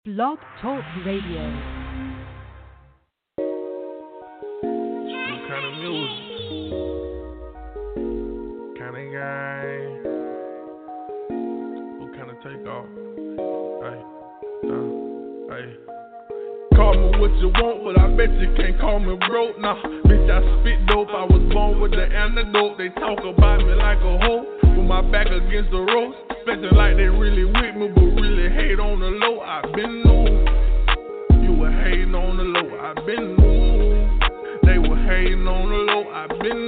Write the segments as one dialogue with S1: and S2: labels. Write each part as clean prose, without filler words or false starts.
S1: Blog Talk Radio.
S2: What kind of music? Kind of guy? What kind of takeoff? Hey. Call me what you want, but I bet you can't call me broke. Nah, bitch, I spit dope. I was born with the antidote. They talk about me like a hoe with my back against the ropes. Expecting like they really with me, but really hate on the low. I been new. You were hating on the low. I been new. They were hating on the low. I been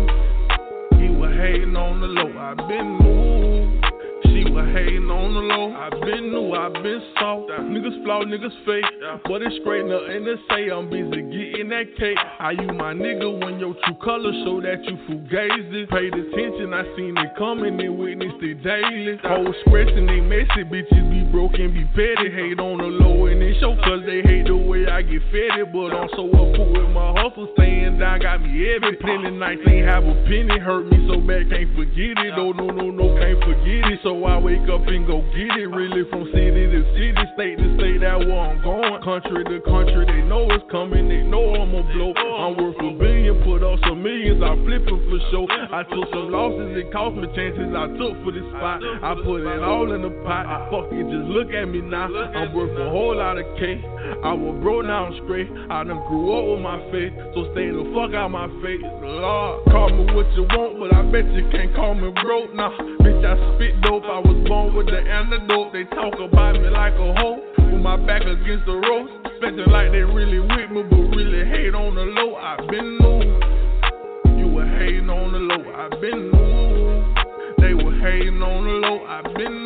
S2: new. He was hating on the low. I been new. She was hating on the low. I been new. I been soft. Niggas flaw, niggas fake. But it's straight nothing to say. I'm busy getting that cake. Are you my nigga when your true colors show that you fugazi? Paid attention, I seen it coming and witnessed it daily. Hoes scratching, they messy, bitches be broken, be petty. Hate on the low and they show cause they hate the way I get fed. But I'm so up with my hustle, staying down, got me heavy. Plenty nights ain't have a penny, hurt me so bad, can't forget it. Oh, no, can't forget it. So I wake up and go get it. Really from city to city, state to state, that where I'm going. Country to country, they know it's coming, they know I'ma blow. I'm worth a billion, put up some millions, I flip it for sure. I took some losses, it cost me chances I took for this spot. I put it all in the pot, fuck it, just look at me now. I'm worth a whole lot of cake. I was broke, now I'm straight. I done grew up with my faith, so stay the fuck out my face. Lord, call me what you want, but I bet you can't call me broke. Nah, bitch, I spit dope, I was born with the antidote. They talk about me like a hoe with my back against the ropes. Expecting like they really with me, but really hate on the low. I been new. You were hating on the low. I been new. They were hating on the low. I been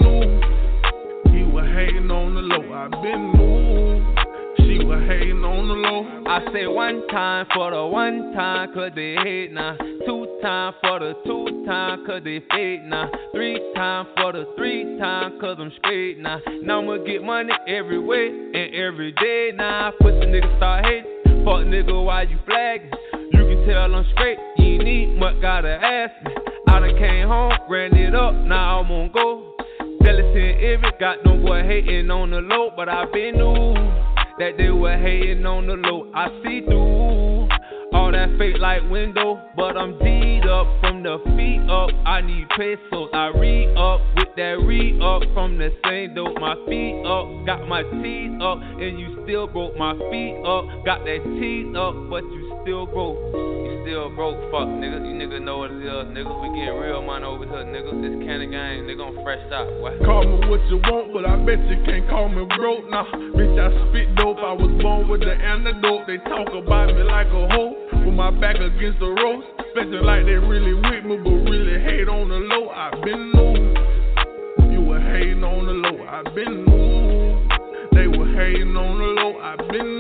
S2: new. He was hating on the low. I been new. She was hating on the low.
S3: I say one time for the one time, cause they hate now. Two time for the two time, cause they fake now. Three time for the three time, cause I'm straight now. Now I'ma get money every way and every day now. Pussy niggas start hating. Fuck nigga, why you flagging? You can tell I'm straight, you ain't need much, gotta ask me. I done came home, ran it up, now I'm on go. Jealousy and envy, got them boy hating on the low, but I been new that they were hating on the low. I see through all that fake like window, but I'm D'd up from the feet up. I need pesos, I re-up with that re-up from the same dope. My feet up, got my teeth up, and you still broke. My feet up, got that teeth up, but you still broke. You still broke, fuck niggas. You niggas know what it is, niggas. We get real money over here, niggas. This kind of game, nigga, I'm fresh out, boy.
S2: Call me what you want, but I bet you can't call me broke. Nah, bitch, I spit dope. I was born with the antidote. They talk about me like a hoe with my back against the ropes. Expecting like they really with me, but really hate on the low. I been new. You were hating on the low. I been new. They were hating on the low. I been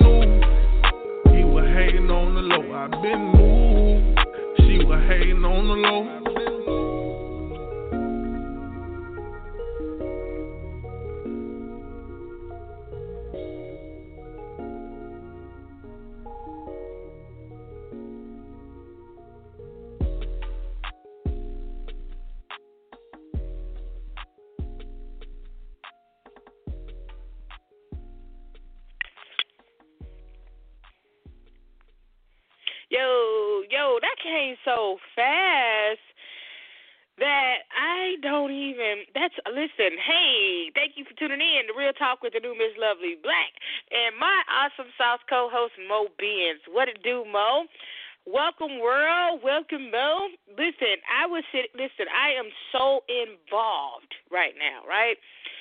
S2: new. He was hating on the low. I been new. She was hating on the low.
S4: Yo, that came so fast that I don't even, listen, hey, thank you for tuning in to Real Talk with the new Miss Lovely Black and my awesome South co-host, Mo Benz. What it do, Mo? Welcome, world. Welcome, Mo. Listen, I am so involved right now, right?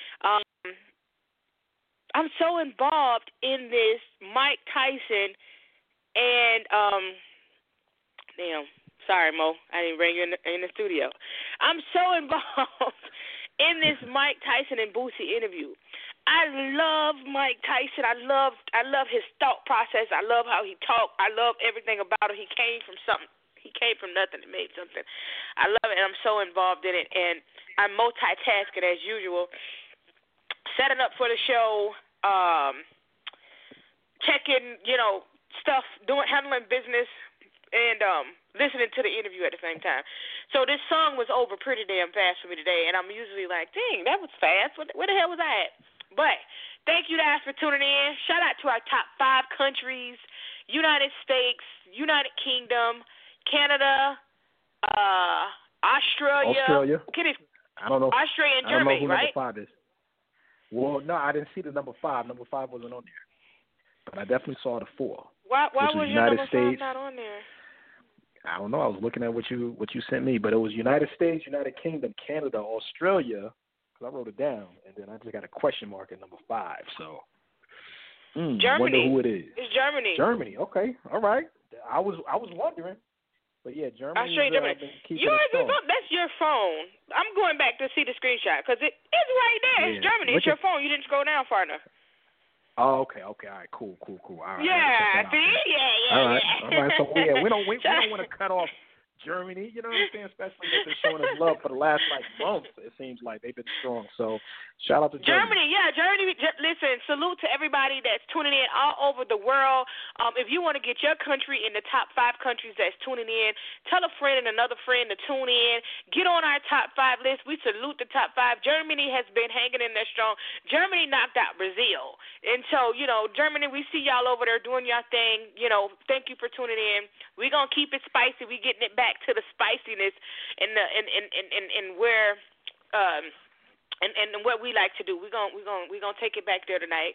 S4: I'm so involved in this Mike Tyson and, damn, sorry, Mo, I didn't bring you in the studio. I'm so involved in this Mike Tyson and Boosie interview. I love Mike Tyson. I love his thought process. I love how he talked. I love everything about it. He came from something. He came from nothing and made something. I love it, and I'm so involved in it, and I'm multitasking as usual, setting up for the show, checking, stuff, handling business, and listening to the interview at the same time. So this song was over pretty damn fast for me today, and I'm usually like, dang, that was fast. Where the hell was I at? But Thank you guys for tuning in. Shout out to our top 5 countries: United States, United Kingdom, Canada, Australia.
S5: I don't know.
S4: Australia and
S5: I don't
S4: Germany,
S5: know who
S4: right?
S5: number 5 is. Well, no, I didn't see the number 5. Number 5 wasn't on there. But I definitely saw the 4.
S4: Why was your
S5: United
S4: number
S5: States.
S4: 5 not on there?
S5: I don't know. I was looking at what you sent me, but it was United States, United Kingdom, Canada, Australia, because I wrote it down, and then I just got a question mark at number 5. So,
S4: Germany.
S5: Wonder who it is.
S4: It's Germany.
S5: Germany. Okay. All right. I was wondering. But yeah, Germany.
S4: Australia, Germany. That's your phone. I'm going back to see the screenshot because it's right there.
S5: Yeah.
S4: It's Germany. It's your phone. You didn't scroll down far enough.
S5: Oh, okay. All right. Cool. All right.
S4: Yeah. See. Yeah.
S5: All right. So we don't want to cut off Germany. You know what I'm saying? Especially if they're showing us love for the last month. It seems like they've been strong. So shout out to Germany.
S4: Yeah, Germany. Listen, salute to everybody that's tuning in all over the world. If you want to get your country in the top 5 countries that's tuning in, tell a friend and another friend to tune in. Get on our top 5 list. We salute the top 5. Germany has been hanging in there strong. Germany knocked out Brazil. And so, Germany, we see y'all over there doing y'all thing. Thank you for tuning in. We're going to keep it spicy. We getting it back to the spiciness and where and what we like to do. We're gonna take it back there tonight.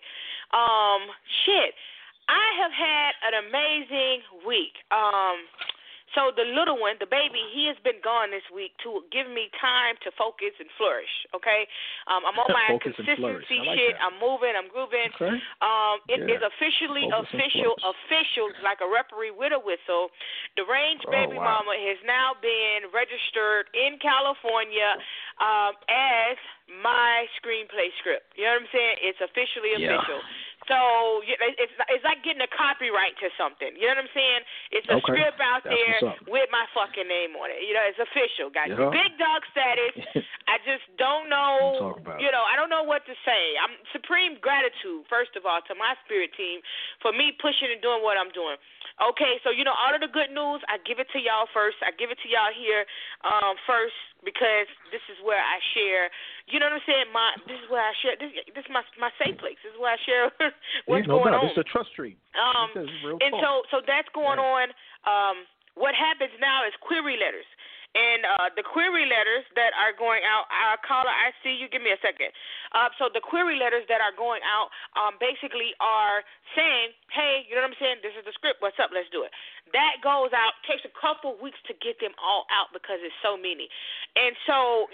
S4: I have had an amazing week. So the little one, the baby, he has been gone this week to give me time to focus and flourish, okay? I'm on my consistency shit. I'm moving, I'm grooving.
S5: Okay.
S4: It is official, like a referee with a whistle. The Range Baby Mama has now been registered in California as my screenplay script. You know what I'm saying? It's officially official. So it's like getting a copyright to something. You know what I'm saying? It's a script out there with my fucking name on it. It's official, guys. Big dog status. I just don't know. I don't know what to say. I'm supreme gratitude, first of all, to my spirit team for me pushing and doing what I'm doing. Okay, so all of the good news, I give it to y'all first. I give it to y'all here first because this is where I share. You know what I'm saying? This is where I share. This is my safe place. This is where I share what's going on.
S5: This is a trust tree.
S4: So that's going on. What happens now is query letters. And the query letters that are going out, caller, I see you. Give me a second. So the query letters that are going out basically are saying, hey, you know what I'm saying? This is the script. What's up? Let's do it. That goes out. Takes a couple weeks to get them all out because it's so many. And so,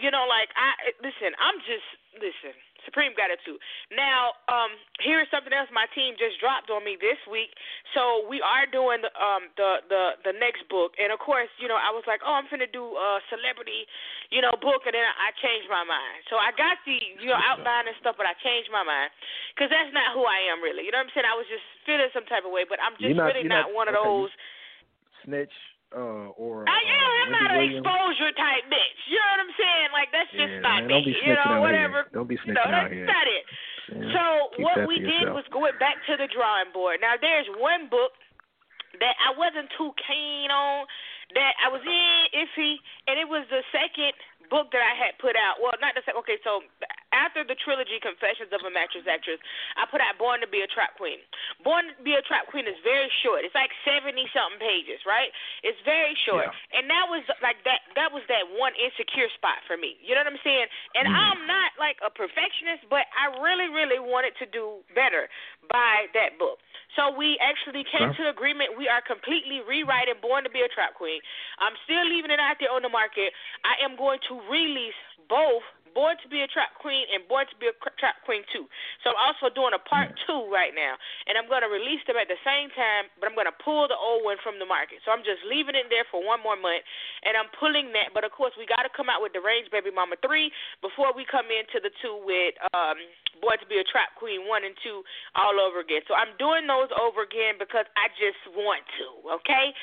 S4: listen. Supreme gratitude. Now, here's something else my team just dropped on me this week. So we are doing the next book, and of course, I was like, I'm finna do a celebrity, book, and then I changed my mind. So I got the outline and stuff, but I changed my mind because that's not who I am really. You know what I'm saying? I was just feeling some type of way, but I'm just really not one of those
S5: snitch. I'm
S4: not an exposure type bitch. You know what I'm saying? Like that's just not me. Whatever.
S5: Don't be snitching out here.
S4: That's not it. So what we did was go back to the drawing board. Now there's one book that I wasn't too keen on, that I was iffy, and it was the second book that I had put out. Well, not the second. Okay, so after the trilogy Confessions of a Mattress Actress, I put out Born to Be a Trap Queen. Born to Be a Trap Queen is very short. It's like 70-something pages, right? It's very short. Yeah. And that was like that was that one insecure spot for me. You know what I'm saying? And I'm not like a perfectionist, but I really, really wanted to do better by that book. So we actually came to agreement. We are completely rewriting Born to Be a Trap Queen. I'm still leaving it out there on the market. I am going to release both Born to Be a Trap Queen and Born to Be a Trap Queen 2. So I'm also doing a part 2 right now, and I'm going to release them at the same time, but I'm going to pull the old one from the market. So I'm just leaving it there for one more month, and I'm pulling that. But, of course, we got to come out with the Range Baby Mama 3 before we come into the 2 with Born to Be a Trap Queen 1 and 2 all over again. So I'm doing those over again because I just want to, okay?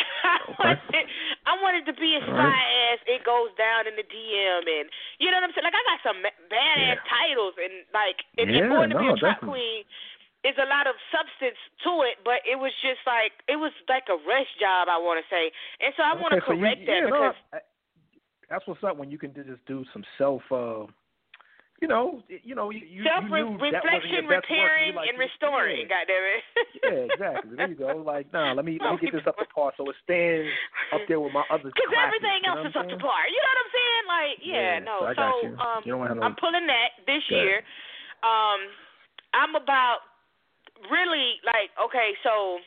S4: I want it to be as fly as it goes down in the DM, and you know what I'm saying? Like, I got some badass titles, and like, Born to Be a Trap Queen is a lot of substance to it, but it was just like, it was like a rush job, I want to say. And so I want to correct that because
S5: that's what's up when you can just do some self,
S4: self-reflection, repairing, and restoring.
S5: Yeah.
S4: Goddamn it.
S5: Yeah, exactly. There you go. Like, let me get this up to par so it stands up there with my other.
S4: Because everything else is up to par. You know what I'm saying? Like, I'm pulling that this year. I'm about really like so.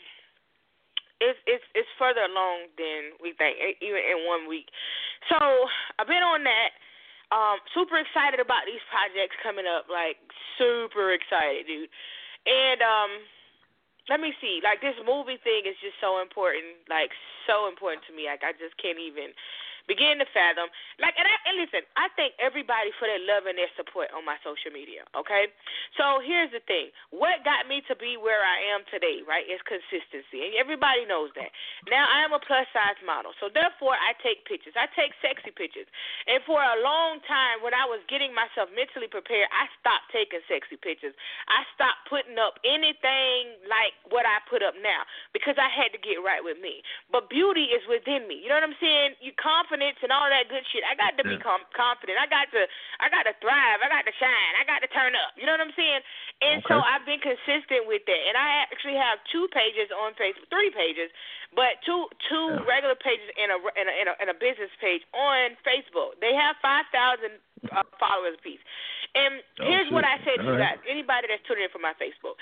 S4: It's further along than we think, even in 1 week. So I've been on that. Super excited about these projects coming up, like super excited, dude. And let me see, like this movie thing is just so important, like so important to me. Like I just can't even begin to fathom. Like, and listen, I thank everybody for their love and their support on my social media, okay? So here's the thing. What got me to be where I am today, right, is consistency. And everybody knows that. Now, I am a plus-size model, so therefore I take pictures. I take sexy pictures. And for a long time, when I was getting myself mentally prepared, I stopped taking sexy pictures. I stopped putting up anything like what I put up now because I had to get right with me. But beauty is within me. You know what I'm saying? You confidence and all that good shit. I got to be confident. I got to thrive. I got to shine. I got to turn up. You know what I'm saying? And so I've been consistent with that. And I actually have 2 pages on Facebook, 3 pages, but two regular pages and a business page on Facebook. They have 5,000 followers apiece. And here's what I say to you guys. Anybody that's tuning in from my Facebook.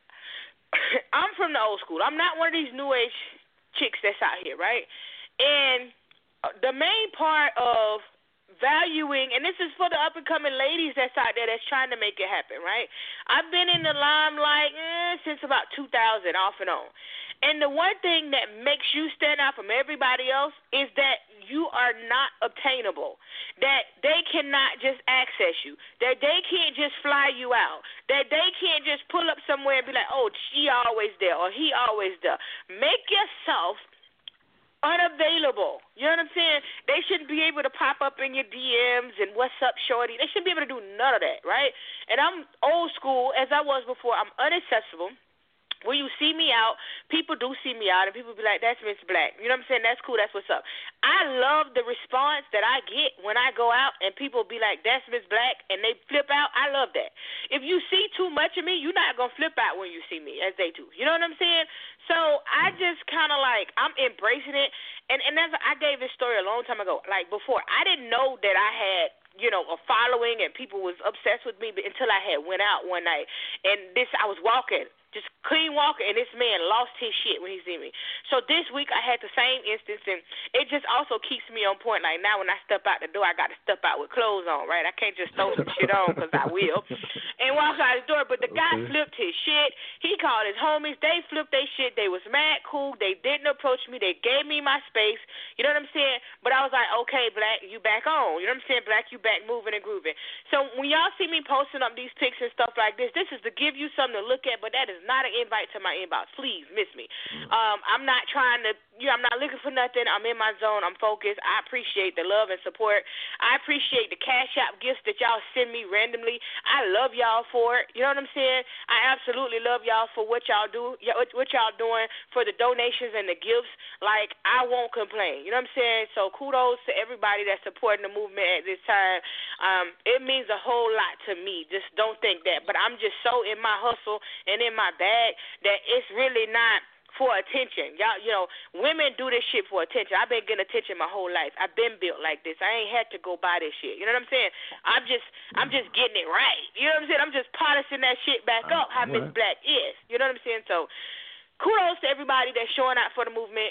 S4: I'm from the old school. I'm not one of these new age chicks that's out here, right? And the main part of valuing, and this is for the up-and-coming ladies that's out there that's trying to make it happen, right? I've been in the limelight since about 2000, off and on. And the one thing that makes you stand out from everybody else is that you are not obtainable, that they cannot just access you, that they can't just fly you out, that they can't just pull up somewhere and be like, oh, she always there or he always there. Make yourself unavailable. You know what I'm saying? They shouldn't be able to pop up in your DMs and what's up, shorty. They shouldn't be able to do none of that, right? And I'm old school as I was before. I'm inaccessible. When you see me out, people do see me out, and people be like, that's Miss Black. You know what I'm saying? That's cool. That's what's up. I love the response that I get when I go out, and people be like, that's Miss Black, and they flip out. I love that. If you see too much of me, you're not going to flip out when you see me, as they do. You know what I'm saying? So I just kind of like, I'm embracing it. And as I gave this story a long time ago, like before, I didn't know that I had, a following and people was obsessed with me until I had went out one night. And I was walking, just clean walking, and this man lost his shit when he see me. So this week I had the same instance, and it just also keeps me on point. Like now when I step out the door, I got to step out with clothes on, right? I can't just throw some shit on because I will. And walk out the door, but the guy flipped his shit. He called his homies. They flipped their shit. They was mad cool. They didn't approach me. They gave me my space. You know what I'm saying? But I was like, okay, Black, you back on. You know what I'm saying? Black, you back moving and grooving. So when y'all see me posting up these pics and stuff like this is to give you something to look at, but that is not an invite to my inbox. Please miss me. I'm not trying to, I'm not looking for nothing. I'm in my zone. I'm focused. I appreciate the love and support. I appreciate the Cash App gifts that y'all send me randomly. I love y'all for it. You know what I'm saying? I absolutely love y'all for what y'all do, what y'all doing, for the donations and the gifts. Like, I won't complain. You know what I'm saying? So kudos to everybody that's supporting the movement at this time. It means a whole lot to me. Just don't think that. But I'm just so in my hustle and in my bag that it's really not for attention. Y'all, women do this shit for attention. I've been getting attention my whole life. I've been built like this. I ain't had to go buy this shit. You know what I'm saying? I'm just getting it right. You know what I'm saying? I'm just polishing that shit back up how Miss Black is. You know what I'm saying? So kudos to everybody that's showing out for the movement.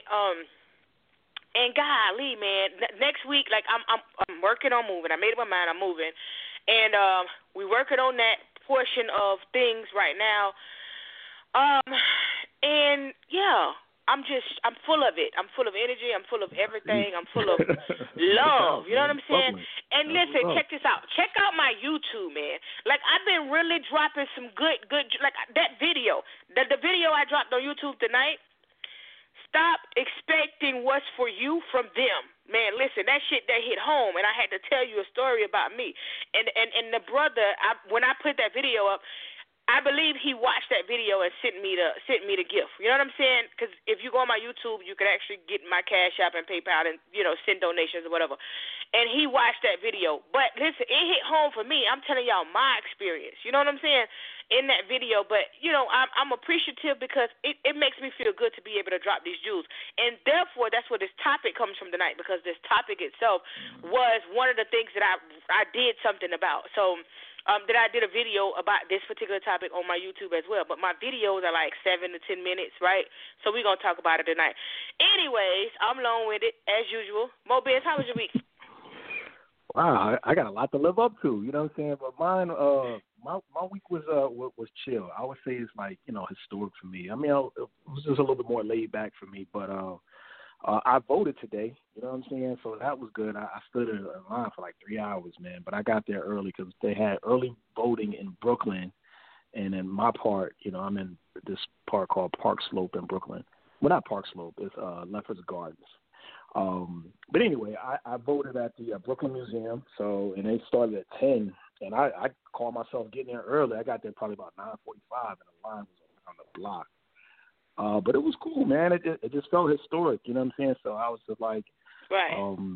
S4: And golly, man, next week, like I'm working on moving. I made up my mind. I'm moving, and we working on that portion of things right now. And yeah, I'm full of it. I'm full of energy. I'm full of everything. I'm full of love. You know what I'm saying? And listen, check this out. Check out my YouTube, man. Like, I've been really dropping some good, like that video. The video I dropped on YouTube tonight. Stop expecting what's for you from them. Man, listen, that shit that hit home, and I had to tell you a story about me. And the brother, when I put that video up, I believe he watched that video and sent me the gift. You know what I'm saying? Because if you go on my YouTube, you can actually get my Cash App and PayPal and, send donations or whatever. And he watched that video. But listen, it hit home for me. I'm telling y'all my experience. You know what I'm saying? In that video. But, I'm appreciative because it makes me feel good to be able to drop these jewels. And therefore, that's where this topic comes from tonight, because this topic itself was one of the things that I did something about. So, that I did a video about this particular topic on my YouTube as well. But my videos are like 7 to 10 minutes, right? So we're going to talk about it tonight. Anyways, I'm long-winded, as usual. Mo Biz, how was your week?
S5: Wow, I got a lot to live up to, you know what I'm saying? But mine, my week was chill. I would say it's like, historic for me. I mean, it was just a little bit more laid back for me, but I voted today, you know what I'm saying? So that was good. I stood in line for like 3 hours, man, but I got there early because they had early voting in Brooklyn. And in my part, I'm in this part called Park Slope in Brooklyn. Well, not Park Slope, it's Lefferts Gardens. But anyway, I voted at the Brooklyn Museum, and they started at 10, and I called myself getting there early. I got there probably about 9:45, and the line was on the block. But it was cool, man. It just felt historic, you know what I'm saying? So I was just like,
S4: right.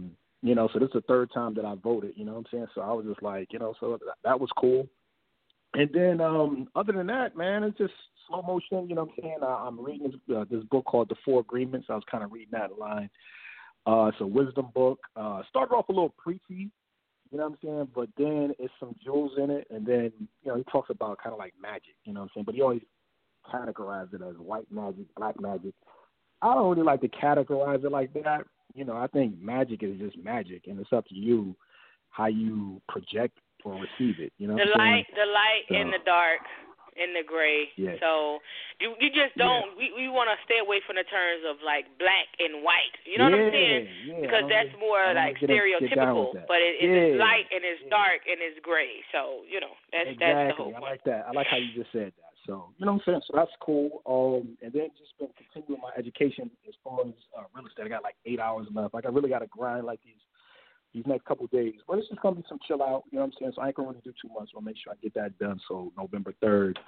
S5: So this is the third time that I voted, you know what I'm saying? So I was just like, so that was cool. And then other than that, man, it's just slow motion, you know what I'm saying? I'm reading this book called The Four Agreements. I was kind of reading that line. It's a wisdom book. Started off a little preachy, you know what I'm saying? But then it's some jewels in it. And then, he talks about kind of like magic, you know what I'm saying? But he always categorize it as white magic, black magic. I don't really like to categorize it like that. I think magic is just magic, and it's up to you how you project or receive it. You know,
S4: the light and the dark and the gray.
S5: Yeah.
S4: So you just don't. Yeah. We want to stay away from the terms of like black and white. You know what I'm saying?
S5: Yeah.
S4: Because that's more like stereotypical. But it's light and it's dark and it's gray. So that's
S5: exactly.
S4: That's the whole point.
S5: I like that. I like how you just said that. So, you know what I'm saying? So that's cool. And then just been continuing my education as far as real estate. I got like 8 hours left. Like I really got to grind like these next couple of days. But it's just going to be some chill out, you know what I'm saying? So I ain't going to really do too much. So I'll make sure I get that done. So November 3rd,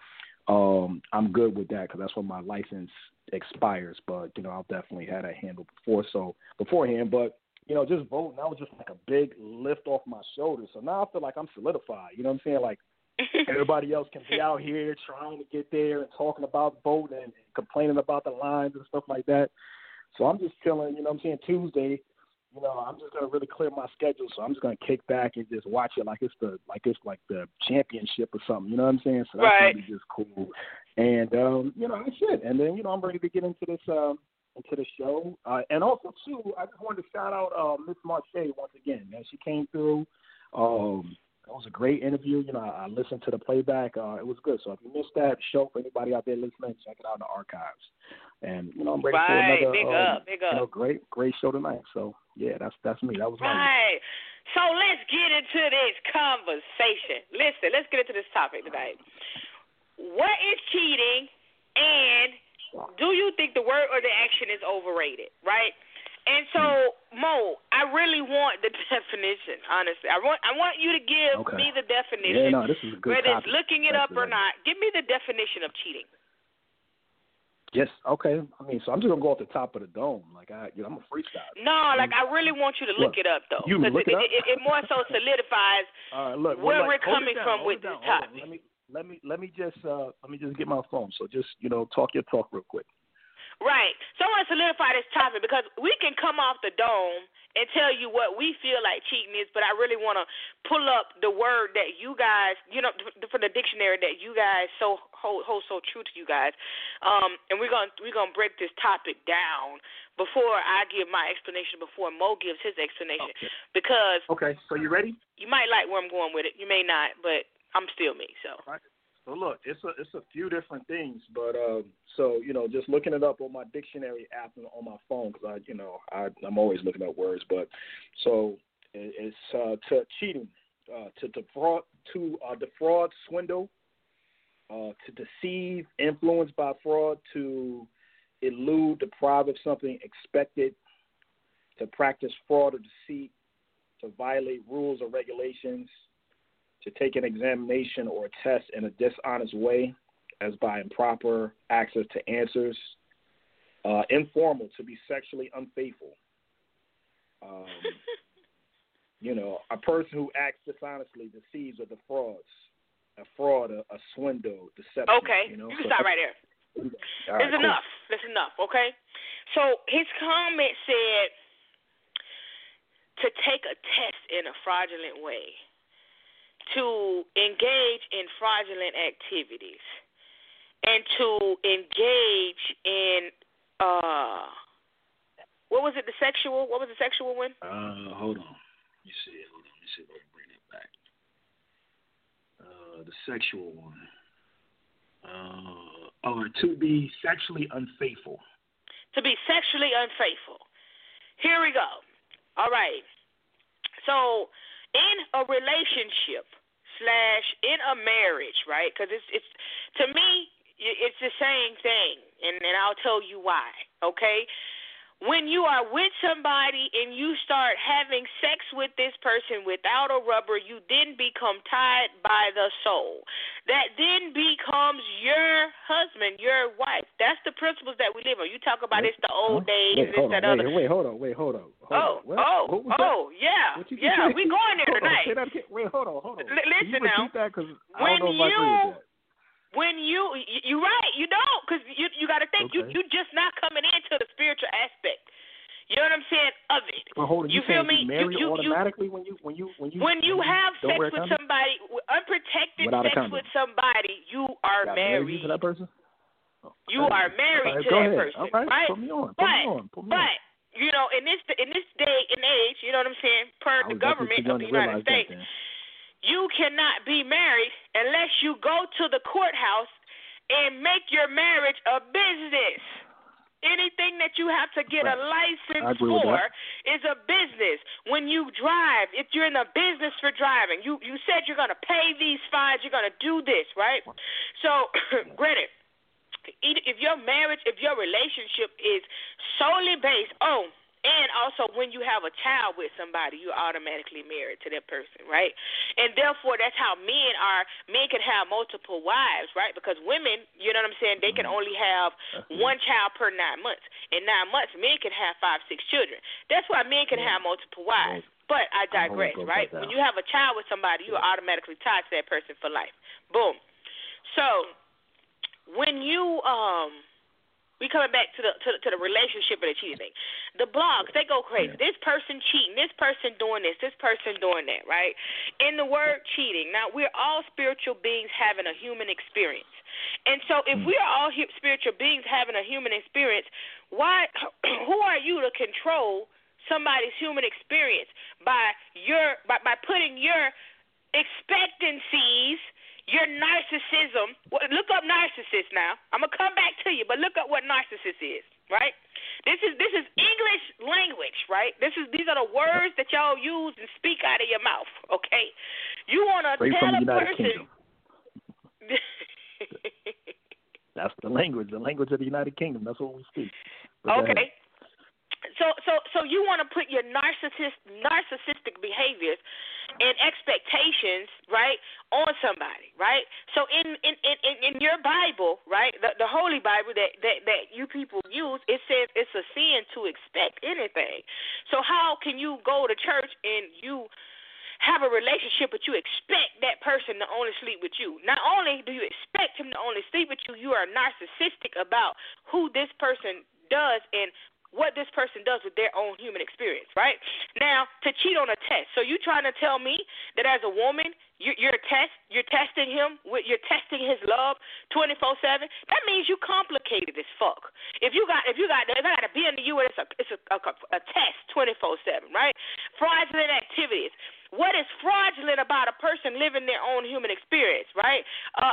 S5: I'm good with that because that's when my license expires. But, I'll definitely have that handled beforehand. But, just voting, that was just like a big lift off my shoulders. So now I feel like I'm solidified. You know what I'm saying? Like, everybody else can be out here trying to get there and talking about voting and complaining about the lines and stuff like that. So I'm just chilling, you know what I'm saying? Tuesday, I'm just going to really clear my schedule. So I'm just going to kick back and just watch it like it's like the championship or something. You know what I'm saying? So that's
S4: right.
S5: going to be just cool. And, that's it. And then, I'm ready to get into this into the show. And also, too, I just wanted to shout out Miss Marche once again. Man, she came through. It was a great interview. I listened to the playback. It was good. So if you missed that show, for anybody out there listening, check it out in the archives. And I'm ready for another
S4: big up.
S5: Great show tonight. So yeah, that's me. That was
S4: right. So let's get into this conversation. Listen, let's get into this topic tonight. What is cheating, and do you think the word or the action is overrated? Right. And so, Mo, I really want the definition, honestly. I want you to give me the definition.
S5: Yeah, no, this is a good
S4: whether
S5: topic.
S4: It's looking it up or not. Give me the definition of cheating.
S5: Yes, okay. I mean, so I'm just going to go off the top of the dome. Like, I'm a freestyle.
S4: No, I really want you to look it up, though.
S5: You look it up?
S4: It more so solidifies where we're coming from with this topic.
S5: Let me just get my phone. So just, talk your talk real quick.
S4: Right. So I want to solidify this topic because we can come off the dome and tell you what we feel like cheating is, but I really want to pull up the word that you guys, from the dictionary that you guys hold so true to you guys. And we're gonna break this topic down before I give my explanation, before Mo gives his explanation.
S5: Okay.
S4: Because
S5: so you ready?
S4: You might like where I'm going with it. You may not, but I'm still me. So.
S5: All right. So look, it's a few different things, but just looking it up on my dictionary app on my phone because I'm always looking up words. But so it's to cheating, to defraud, swindle, to deceive, influence by fraud, to elude, deprive of something expected, to practice fraud or deceit, to violate rules or regulations, to take an examination or a test in a dishonest way, as by improper access to answers. Informal, to be sexually unfaithful. A person who acts dishonestly, deceives, or defrauds. A fraud, a swindle, deception.
S4: Okay, you can stop right there. It's enough. That's enough, okay? So his comment said to take a test in a fraudulent way, to engage in fraudulent activities, and to engage in what was it? What was the sexual one?
S5: Hold on. Let me see if I can bring it back. The sexual one. To be sexually unfaithful.
S4: To be sexually unfaithful. Here we go. All right. So in a relationship / in a marriage, right? Because it's to me, it's the same thing, and I'll tell you why. Okay. When you are with somebody and you start having sex with this person without a rubber, you then become tied by the soul. That then becomes your husband, your wife. That's the principles that we live on. You talk about it's the old days, hold on. Yeah. We going there tonight.
S5: Hold on.
S4: Listen now.
S5: That? I don't know if I agree with that.
S4: When you're right, you don't, because you got to think you just not coming into the spiritual aspect. You know what I'm saying? Of it.
S5: Well, hold on,
S4: you feel me?
S5: You automatically when you
S4: have sex with somebody, unprotected sex with somebody, you are married.
S5: To that person?
S4: You are married to that person,
S5: all right?
S4: Right?
S5: Put me on.
S4: But you know, in this day and age, you know what I'm saying? Per the government of the United States. You cannot be married unless you go to the courthouse and make your marriage a business. Anything that you have to get a license for is a business. When you drive, if you're in the business for driving, you said you're going to pay these fines, you're going to do this, right? So, granted, if your marriage, if your relationship is solely based on, and also, when you have a child with somebody, you're automatically married to that person, right? And therefore, that's how men are. Men can have multiple wives, right? Because women, you know what I'm saying, they can only have one child per 9 months. In 9 months, men can have 5, 6 children. That's why men can have multiple wives. But I digress, right? When you have a child with somebody, you are automatically tied to that person for life. Boom. So, when you we coming back to the relationship and the cheating thing. The blogs, they go crazy. This person cheating, this person doing this person doing that, right? In the word cheating, now we're all spiritual beings having a human experience. And so if we are all spiritual beings having a human experience, who are you to control somebody's human experience by putting your expectancies, your narcissism. Look up narcissist now. I'm going to come back to you, but look up what narcissist is, right? This is English language, right? These are the words that y'all use and speak out of your mouth, okay? You want to tell a person.
S5: That's the language of the United Kingdom. That's what we speak.
S4: Okay. So you want to put your narcissistic behaviors and expectations, right, on somebody, right? So in your Bible, right, the Holy Bible that you people use, it says it's a sin to expect anything. So how can you go to church and you have a relationship, but you expect that person to only sleep with you? Not only do you expect him to only sleep with you, you are narcissistic about who this person does and what this person does with their own human experience, right? Now, to cheat on a test. So you trying to tell me that as a woman, you're testing him, you're testing his love 24/7? That means you complicated as fuck. If I got to be in the U.S., it's a test 24/7, right? Fraudulent activities. What is fraudulent about a person living their own human experience, right?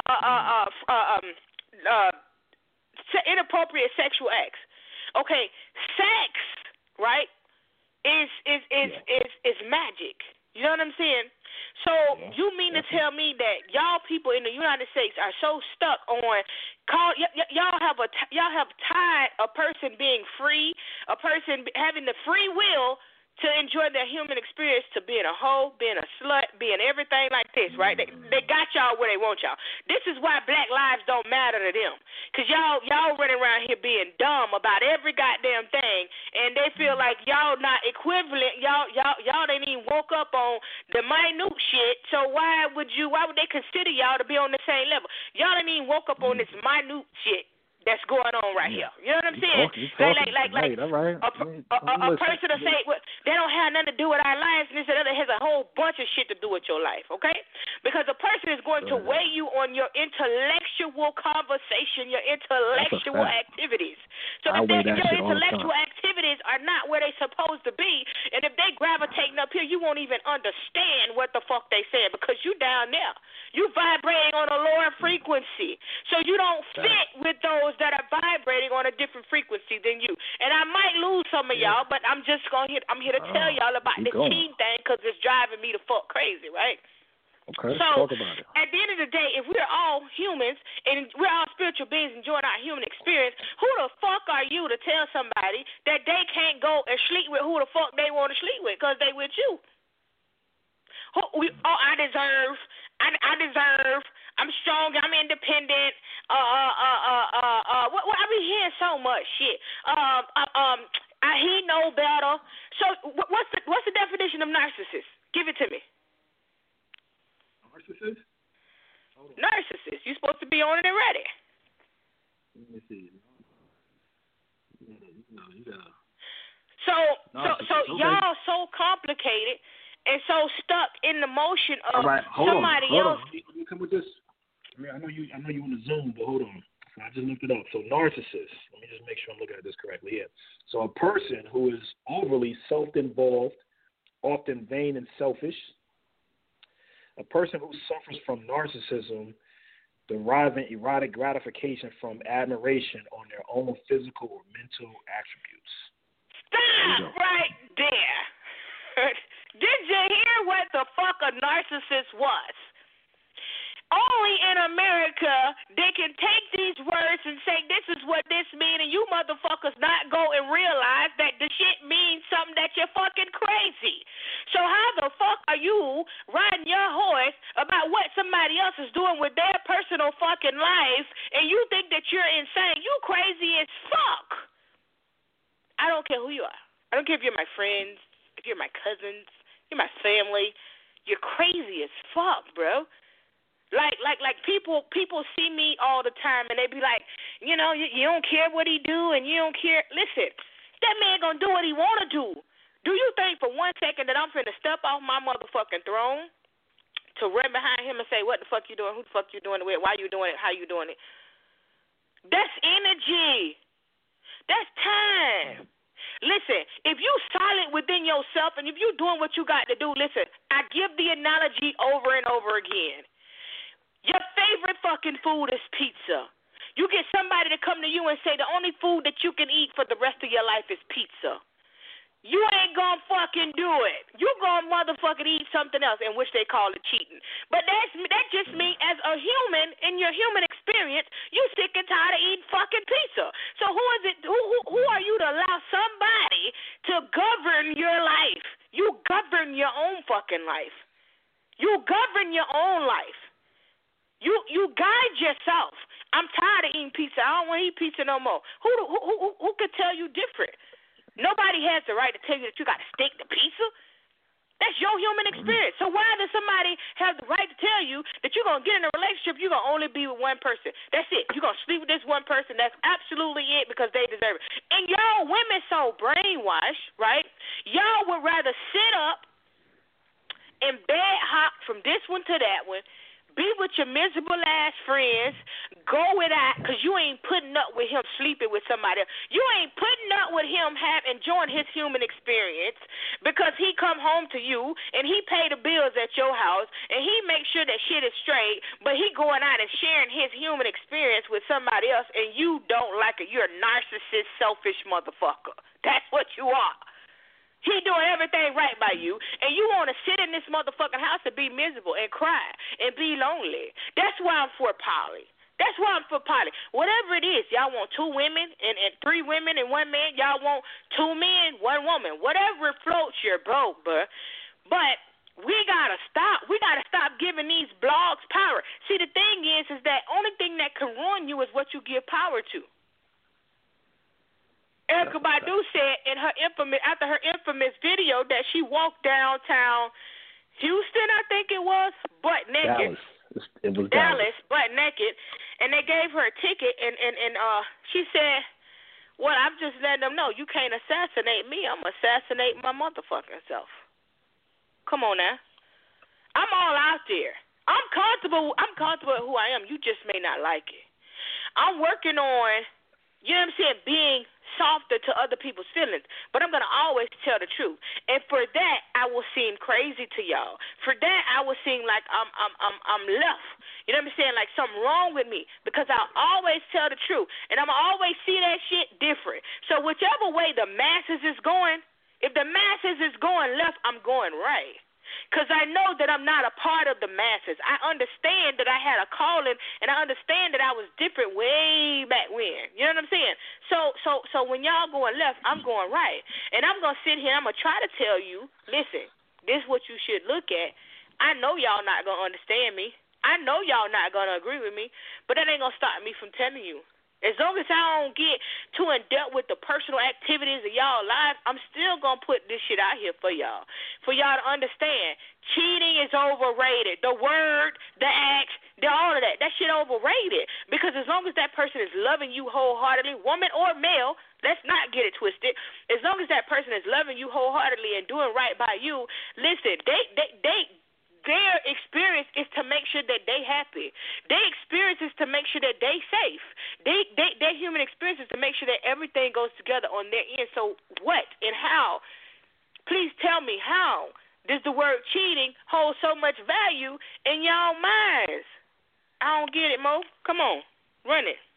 S4: Inappropriate sexual acts. Okay, sex, right, is magic. You know what I'm saying? So you mean to tell me that y'all people in the United States are so stuck on y'all have tied a person being free, a person having the free will to enjoy their human experience, to being a hoe, being a slut, being everything like this, right? They got y'all where they want y'all. This is why black lives don't matter to them, because y'all running around here being dumb about every goddamn thing, and they feel like y'all not equivalent. Y'all ain't even woke up on the minute shit, so why would they consider y'all to be on the same level? Y'all ain't even woke up on this minute shit that's going on right here. You know what I'm saying? Like a person to say, well, they don't have nothing to do with our lives, and this and that has a whole bunch of shit to do with your life, okay? Because a person is going to weigh you on your intellectual conversation, your intellectual activities. So if your intellectual activities are not where they're supposed to be, and if they gravitating up here, you won't even understand what the fuck they saying, because you down there. You vibrating on a lower frequency. So you don't fit with those that are vibrating on a different frequency than you. And I might lose some of y'all, but I'm here to tell y'all about this team thing, because it's driving me the fuck crazy, right?
S5: Okay,
S4: so,
S5: talk about it.
S4: At the end of the day, if we're all humans and we're all spiritual beings enjoying our human experience, who the fuck are you to tell somebody that they can't go and sleep with who the fuck they want to sleep with because they with you? I deserve. I'm strong. I'm independent. What I be hearing so much shit. He know better. So what's the definition of narcissist? Give it to me.
S5: Narcissist?
S4: Narcissist. You're supposed to be on it and ready.
S5: Let me see. No, you gotta.
S4: So y'all so complicated and so stuck in the motion of somebody else.
S5: Let me come with this. I know you on the Zoom, but hold on. I just looked it up. So narcissist. Let me just make sure I'm looking at this correctly. Yeah. So a person who is overly self-involved, often vain and selfish. A person who suffers from narcissism, deriving erotic gratification from admiration on their own physical or mental attributes.
S4: Stop right there. Did you hear what the fuck a narcissist was? Only in America they can take these words and say this is what this means, and you motherfuckers not go and realize that the shit means something that you're fucking crazy. So how the fuck are you riding your horse about what somebody else is doing with their personal fucking life, and you think that you're insane? You crazy as fuck. I don't care who you are. I don't care if you're my friends, if you're my cousins, you're my family. You're crazy as fuck, bro. Like people see me all the time and they be like, you don't care what he do and you don't care. Listen, that man gonna do what he wanna do. Do you think for 1 second that I'm finna step off my motherfucking throne to run behind him and say, what the fuck you doing? Who the fuck you doing it with? Why you doing it? How you doing it? That's energy. That's time. Listen, if you solid within yourself and if you doing what you got to do, listen, I give the analogy over and over again. Your favorite fucking food is pizza. You get somebody to come to you and say the only food that you can eat for the rest of your life is pizza. You ain't gonna fucking do it. You gonna motherfucking eat something else, in which they call it cheating. But that just means as a human, in your human experience, you sick and tired of eating fucking pizza. So who are you to allow somebody to govern your life? You govern your own fucking life. You govern your own life. You guide yourself. I'm tired of eating pizza. I don't want to eat pizza no more. Who could tell you different? Nobody has the right to tell you that you got to stick to pizza. That's your human experience. So why does somebody have the right to tell you that you're going to get in a relationship, you're going to only be with one person? That's it. You're going to sleep with this one person. That's absolutely it because they deserve it. And y'all women so brainwashed, right? Y'all would rather sit up and bed hop from this one to that one, be with your miserable ass friends, go without, because you ain't putting up with him sleeping with somebody else. You ain't putting up with him enjoying his human experience because he come home to you and he pay the bills at your house and he make sure that shit is straight, but he going out and sharing his human experience with somebody else and you don't like it. You're a narcissist, selfish motherfucker. That's what you are. He doing everything right by you, and you want to sit in this motherfucking house and be miserable and cry and be lonely. That's why I'm for poly. That's why I'm for poly. Whatever it is, y'all want 2 women and 3 women and 1 man. Y'all want 2 men, 1 woman. Whatever floats your boat, but we gotta stop. We gotta stop giving these blogs power. See, the thing is that only thing that can ruin you is what you give power to. Erykah Badu said after her infamous video that she walked downtown Houston, I think it was, butt naked.
S5: Dallas. It was
S4: Dallas, butt naked, and they gave her a ticket, and she said, well, I'm just letting them know you can't assassinate me. I'm assassinating my motherfucking self. Come on now. I'm all out there. I'm comfortable with who I am. You just may not like it. I'm working on, you know what I'm saying, being softer to other people's feelings, but I'm going to always tell the truth. And for that, I will seem crazy to y'all. For that, I will seem like I'm left. You know what I'm saying? Like something wrong with me, because I'll always tell the truth, and I'm always see that shit different. So whichever way the masses is going, if the masses is going left, I'm going right. Because I know that I'm not a part of the masses. I understand that I had a calling, and I understand that I was different way back when. You know what I'm saying? So when y'all going left, I'm going right. And I'm going to sit here and I'm going to try to tell you, listen, this is what you should look at. I know y'all not going to understand me. I know y'all not going to agree with me, but that ain't going to stop me from telling you. As long as I don't get too in depth with the personal activities of y'all lives, I'm still going to put this shit out here for y'all to understand. Cheating is overrated. The word, the acts, all of that shit overrated. Because as long as that person is loving you wholeheartedly, woman or male, let's not get it twisted. As long as that person is loving you wholeheartedly and doing right by you, listen, their experience is to make sure that they happy. Their experience is to make sure that they safe. Their human experience is to make sure that everything goes together on their end. So what and how? Please tell me, how does the word cheating hold so much value in y'all minds? I don't get it, Mo. Come on, run it.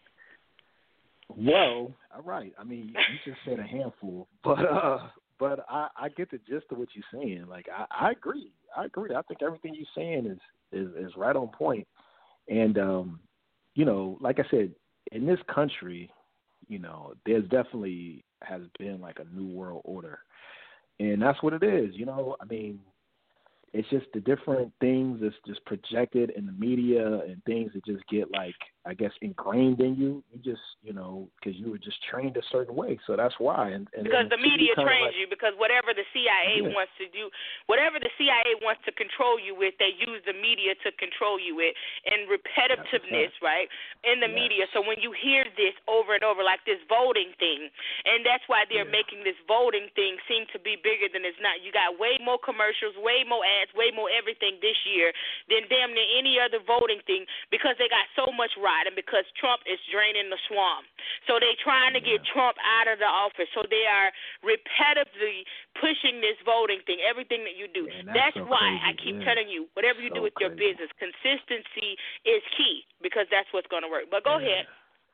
S5: Well, all right. I mean, you just said a handful, but I get the gist of what you're saying. Like, I agree. I think everything you're saying is right on point. And, you know, like I said, in this country, you know, there's definitely has been like a new world order. And that's what it is. You know, I mean, it's just the different things that's just projected in the media and things that just get, like, I guess, ingrained in you. You just, you know, because you were just trained a certain way. So that's why. And
S4: because the media trains you, because whatever the CIA wants to do, whatever the CIA wants to control you with, they use the media to control you with. And repetitiveness, right, in the media. So when you hear this over and over, like this voting thing, and that's why they're making this voting thing seem to be bigger than it's not. You got way more commercials, way more ads, way more everything this year than damn near any other voting thing, because they got so much riding, because Trump is draining the swamp. So they trying to get Trump out of the office. So they are repetitively pushing this voting thing, everything that you do. That's so why I keep telling you, whatever you do with your business, consistency is key, because that's what's going to work. But go ahead.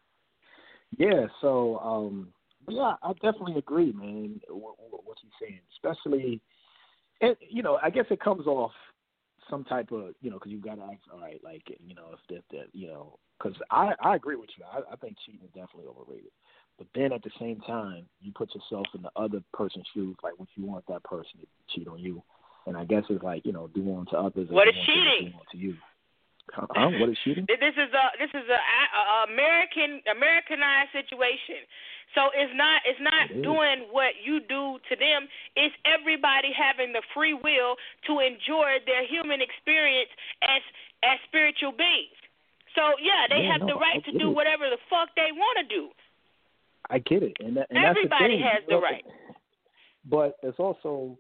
S5: Yeah, so I definitely agree, man, what you're saying, especially. And, you know, I guess it comes off some type of, you know, because you've got to ask, all right, like, you know, if that, you know, because I agree with you. I think cheating is definitely overrated. But then at the same time, you put yourself in the other person's shoes, like, would you want that person to cheat on you? And I guess it's like, you know, do unto others.
S4: What is cheating?
S5: Do unto you. What is cheating?
S4: This is a Americanized situation. So it's not doing what you do to them. It's everybody having the free will to enjoy their human experience as spiritual beings. So they have the right to do whatever the fuck they want to do.
S5: I get it, and
S4: everybody
S5: that's
S4: has the right.
S5: But it's also,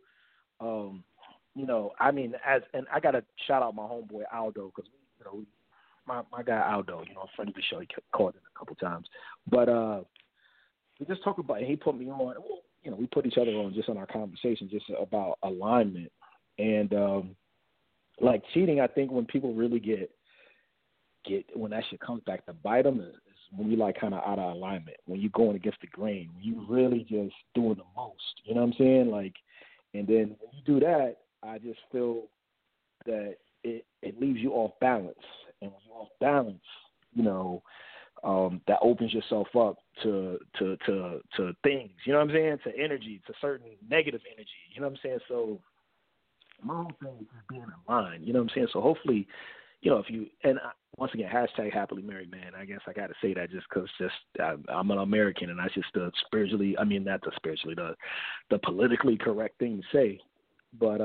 S5: you know, I mean, and I gotta shout out my homeboy Aldo, because you know, my guy Aldo, you know, a friend of the show, he called in a couple times, but we just talked about it. He put me on. You know, we put each other on just on our conversation, just about alignment and like cheating. I think when people really get when that shit comes back to bite them is when you like kind of out of alignment, when you're going against the grain, when you really just doing the most. You know what I'm saying? Like, and then when you do that, I just feel that it leaves you off balance, and when you're off balance, that opens yourself up to things, you know what I'm saying? To energy, to certain negative energy, you know what I'm saying? So my whole thing is just being in line, you know what I'm saying? So hopefully, if you, and once again, hashtag happily married man, I guess I got to say that just because I'm an American and that's just the politically correct thing to say. But,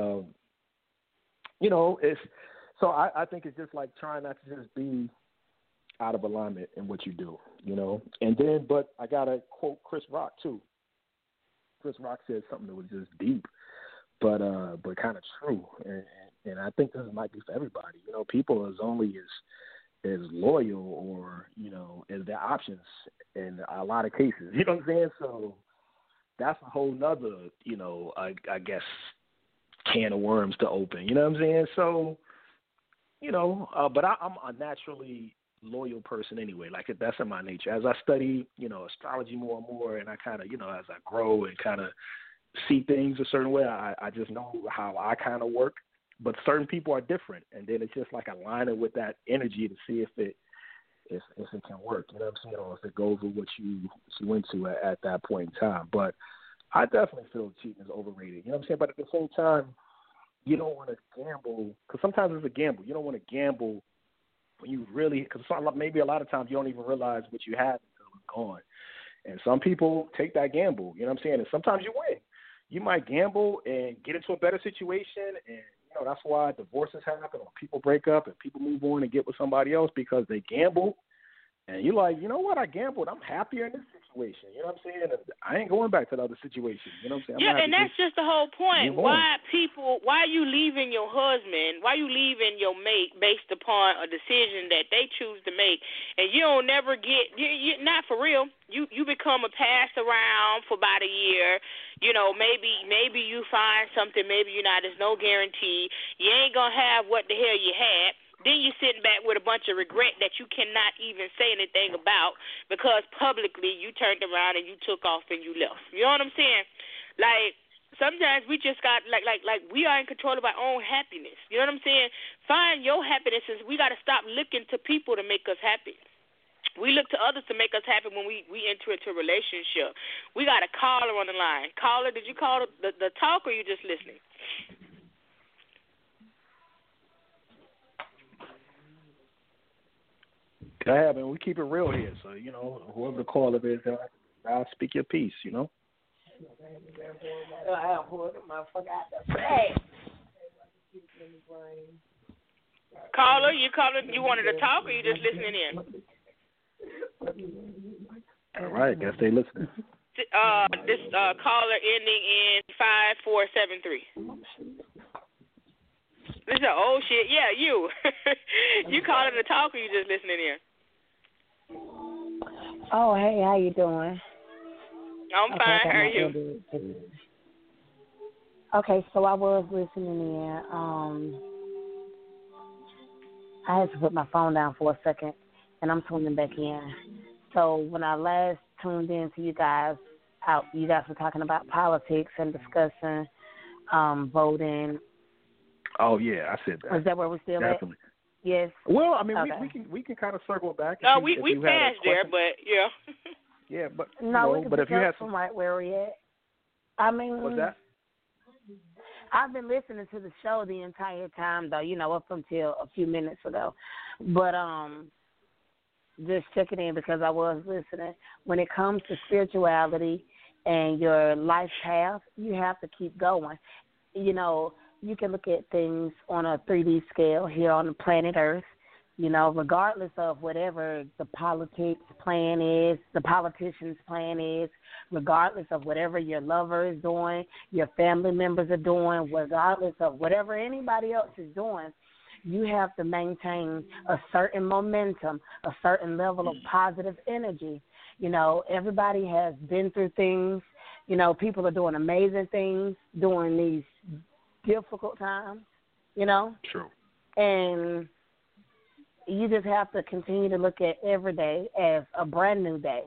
S5: it's, so I think it's just like trying not to just be out of alignment in what you do, and then, but I got to quote Chris Rock too. Chris Rock said something that was just deep, but kind of true. And I think this might be for everybody. People is only as loyal or, as their options in a lot of cases. You know what I'm saying? So that's a whole nother, I guess, can of worms to open. You know what I'm saying? So, but I'm a naturally loyal person anyway. Like that's in my nature. As I study, astrology more and more, and I kind of, as I grow and kind of see things a certain way, I just know how I kind of work. But certain people are different, and then it's just like aligning with that energy to see if it can work. You know what I'm saying, or if it goes with what you went to at that point in time. But I definitely feel cheating is overrated. You know what I'm saying? But at the same time, you don't want to gamble because sometimes it's a gamble. You don't want to gamble when you really, because maybe a lot of times you don't even realize what you have until it's gone. And some people take that gamble. You know what I'm saying? And sometimes you win. You might gamble and get into a better situation, and that's why divorces happen or people break up and people move on and get with somebody else because they gamble. And you're like, you know what? I gambled. I'm happier in this situation. You know what I'm saying? And I ain't going back to the other situation. You know what I'm saying?
S4: Yeah, and that's just the whole point. Why are you leaving your husband? Why are you leaving your mate based upon a decision that they choose to make? And you don't never get, you not for real. You become a pass around for about a year. Maybe you find something. Maybe you're not. There's no guarantee. You ain't going to have what the hell you had. Then you're sitting back with a bunch of regret that you cannot even say anything about because publicly you turned around and you took off and you left. You know what I'm saying? Like, sometimes we just got, like we are in control of our own happiness. You know what I'm saying? Find your happiness. We got to stop looking to people to make us happy. We look to others to make us happy when we enter into a relationship. We got a caller on the line. Caller, did you call the talk or you just listening?
S5: Go ahead, man. We keep it real here. So, whoever the caller is, I'll speak your piece,
S4: Caller, you wanted to talk or you just listening in?
S5: All right, guess they listening.
S4: This caller ending in 5473. This is oh shit. Yeah, you. You calling to talk or you just listening in?
S6: Oh, hey, how you doing?
S4: I'm fine. How are you?
S6: Okay, so I was listening in. I had to put my phone down for a second, and I'm tuning back in. So when I last tuned in to you guys were talking about politics and discussing voting.
S5: Oh yeah, I said that.
S6: Is that where we're still
S5: Definitely.
S6: at? Yes.
S5: Well, I mean,
S6: okay.
S5: we can kind of circle back.
S4: No, we passed there, but yeah.
S5: Yeah, but
S6: no, we can
S5: but if you had
S6: some right where we at. I mean,
S5: what's that?
S6: I've been listening to the show the entire time, though. Up until a few minutes ago, but just checking in because I was listening. When it comes to spirituality and your life path, you have to keep going. You can look at things on a 3D scale here on the planet Earth, regardless of whatever the politician's plan is, regardless of whatever your lover is doing, your family members are doing, regardless of whatever anybody else is doing, you have to maintain a certain momentum, a certain level of positive energy. Everybody has been through things. People are doing amazing things during these difficult times,
S5: True.
S6: And you just have to continue to look at every day as a brand new day.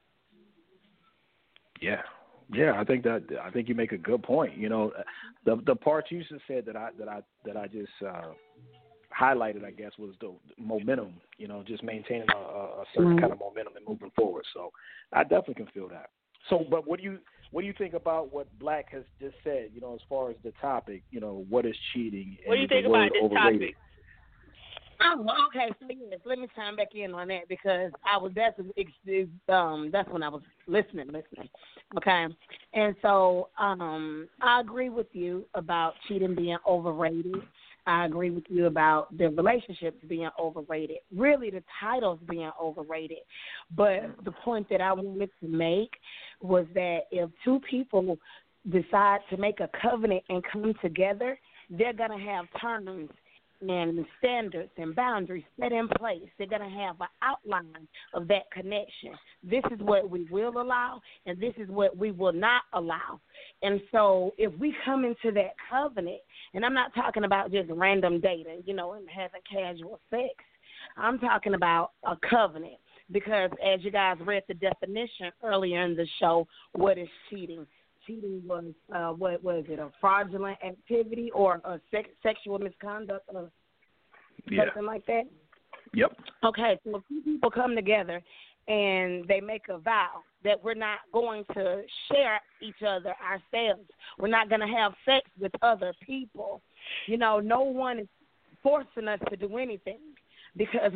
S5: Yeah, I think you make a good point. The part you just said that I just highlighted, I guess, was the momentum, just maintaining a certain kind of momentum and moving forward. So I definitely can feel that. So, but what do you think about what Black has just said, as far as the topic, what is cheating?
S4: What do you think about this
S5: overrated?
S4: topic?
S6: Oh, okay. So yes, let me chime back in on that because that's when I was listening. Okay, and so I agree with you about cheating being overrated. I agree with you about the relationships being overrated. Really, the titles being overrated. But the point that I wanted to make was that if two people decide to make a covenant and come together, they're gonna have terms and standards and boundaries set in place. They're going to have an outline of that connection. This is what we will allow, and this is what we will not allow. And so if we come into that covenant, and I'm not talking about just random dating, and having casual sex. I'm talking about a covenant because as you guys read the definition earlier in the show, what is cheating? Cheating was, what was it, a fraudulent activity or a sexual misconduct or something like that?
S5: Yep.
S6: Okay, so if two people come together and they make a vow that we're not going to share each other ourselves, we're not going to have sex with other people, no one is forcing us to do anything because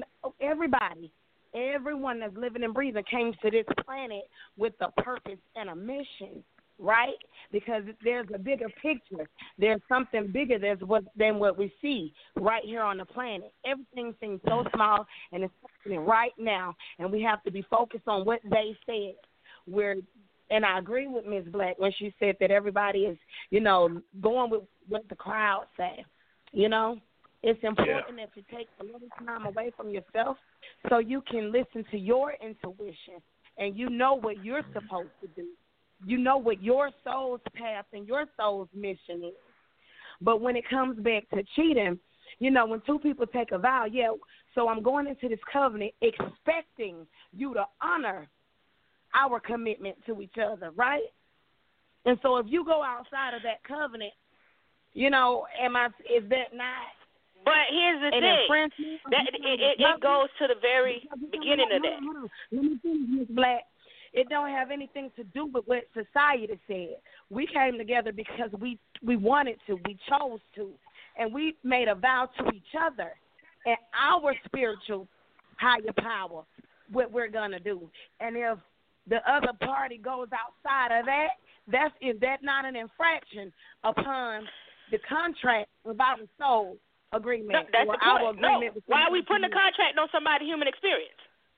S6: everyone that's living and breathing came to this planet with a purpose and a mission. Right? Because there's a bigger picture. There's something bigger than what we see right here on the planet. Everything seems so small, and it's happening right now, and we have to be focused on what they said. And I agree with Ms. Black when she said that everybody is, going with what the crowd say. It's important that you take a little time away from yourself so you can listen to your intuition and you know what you're supposed to do. You know what your soul's path and your soul's mission is. But when it comes back to cheating, when two people take a vow, so I'm going into this covenant expecting you to honor our commitment to each other, right? And so if you go outside of that covenant, is that not?
S4: But here's the thing. It goes to the very beginning of that.
S6: Hold on. Let me finish, Ms. Black. It don't have anything to do with what society said. We came together because we wanted to, we chose to, and we made a vow to each other and our spiritual higher power, what we're going to do. And if the other party goes outside of that, is that not an infraction upon the contract of our soul agreement?
S4: No, that's the point. No. Why are we putting a contract on somebody's human experience?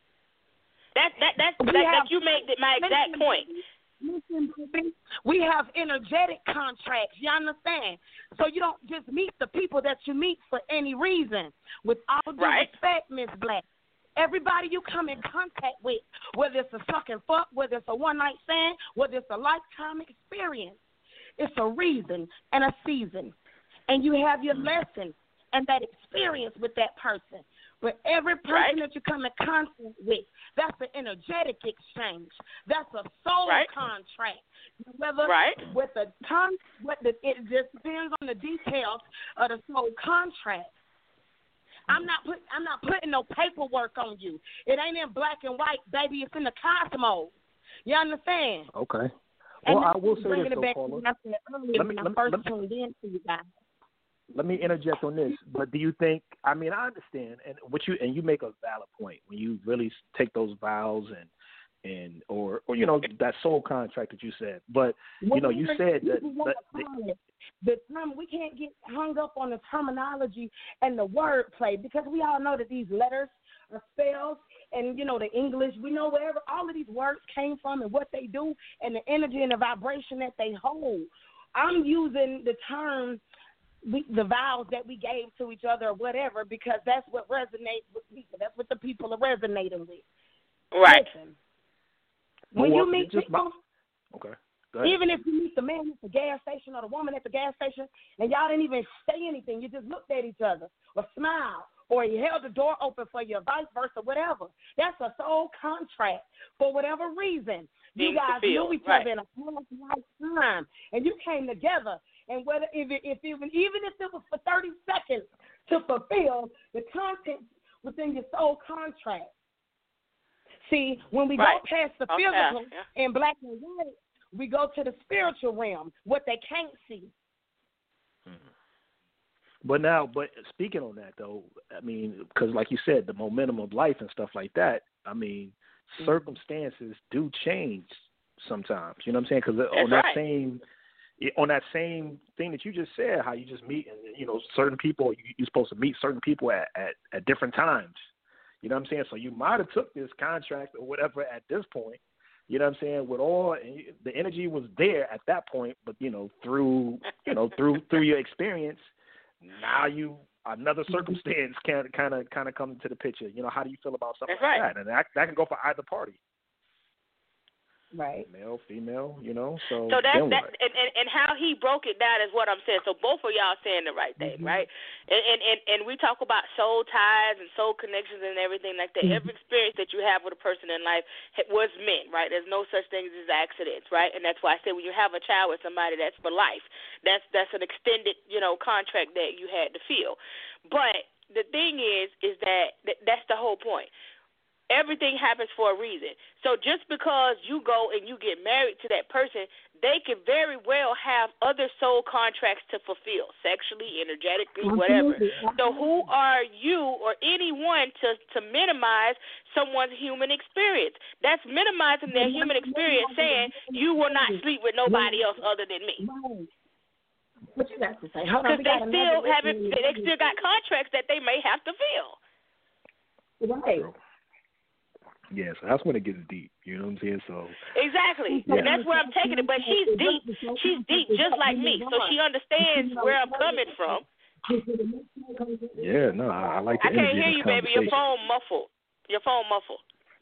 S4: You made my exact point.
S6: Listen, we have energetic contracts. You understand? So you don't just meet the people that you meet for any reason. With all due respect, Ms. Black, everybody you come in contact with, whether it's a suck and fuck, whether it's a one-night stand, whether it's a lifetime experience, it's a reason and a season. And you have your lesson and that experience with that person. But every person that you come in contact with, that's an energetic exchange. That's a soul contract. It just depends on the details of the soul contract. I'm not putting no paperwork on you. It ain't in black and white, baby. It's in the cosmos. You understand?
S5: Okay. Well, I will say this,
S6: though, Paula.
S5: Let me interject on this. But do you think? I mean, I understand, and you make a valid point when you really take those vows or that soul contract that you said. But you said that
S6: the term, we can't get hung up on the terminology and the wordplay because we all know that these letters are spells. And, the English, we know wherever all of these words came from and what they do and the energy and the vibration that they hold. I'm using the term, the vows that we gave to each other or whatever, because that's what resonates with people. That's what the people are resonating with.
S4: Right.
S6: Listen, when you meet people,
S5: okay.
S6: Even if you meet the man at the gas station or the woman at the gas station and y'all didn't even say anything, you just looked at each other or smiled or you held the door open for you, vice versa, whatever. That's a soul contract for whatever reason. You guys knew each other in a past lifetime, and you came together
S7: and whether even if it was for 30 seconds to fulfill the content within your soul contract. See, when we go past the physical in black and white, we go to the spiritual realm, what they can't see.
S5: But speaking on that, though, I mean, because like you said, the momentum of life and stuff like that, I mean, circumstances do change sometimes. You know what I'm saying? Because on that same thing that you just said, how you just meet, and you know, certain people, you're supposed to meet certain people at different times. You know what I'm saying? So you might have took this contract or whatever at this point. You know what I'm saying? With all the energy was there at that point, but you know, through your experience, now another circumstance can kind of come into the picture. You know, how do you feel about something like that? And that can go for either party.
S7: Right.
S5: Male, female, you know. So
S4: that's and how he broke it down is what I'm saying. So both of y'all saying the right thing, right? And we talk about soul ties and soul connections and everything like that. Every experience that you have with a person in life was meant, right? There's no such thing as accidents, right? And that's why I said when you have a child with somebody, that's for life. That's an extended, you know, contract that you had to feel. But the thing is that's the whole point. Everything happens for a reason. So just because you go and you get married to that person, they could very well have other soul contracts to fulfill, sexually, energetically, whatever. So who are you or anyone to minimize someone's human experience? That's minimizing their human experience, saying you will not sleep with nobody else other than me.
S7: What you got to say?
S4: Because they still got contracts that they may have to fill.
S7: Right.
S5: Yeah, so that's when it gets deep. You know what I'm saying? So
S4: exactly, and that's where I'm taking it. But she's deep. She's deep, just like me. So she understands where I'm coming from.
S5: Yeah, no, I like the
S4: energy. I can't hear
S5: in this
S4: you, baby. Your phone muffled.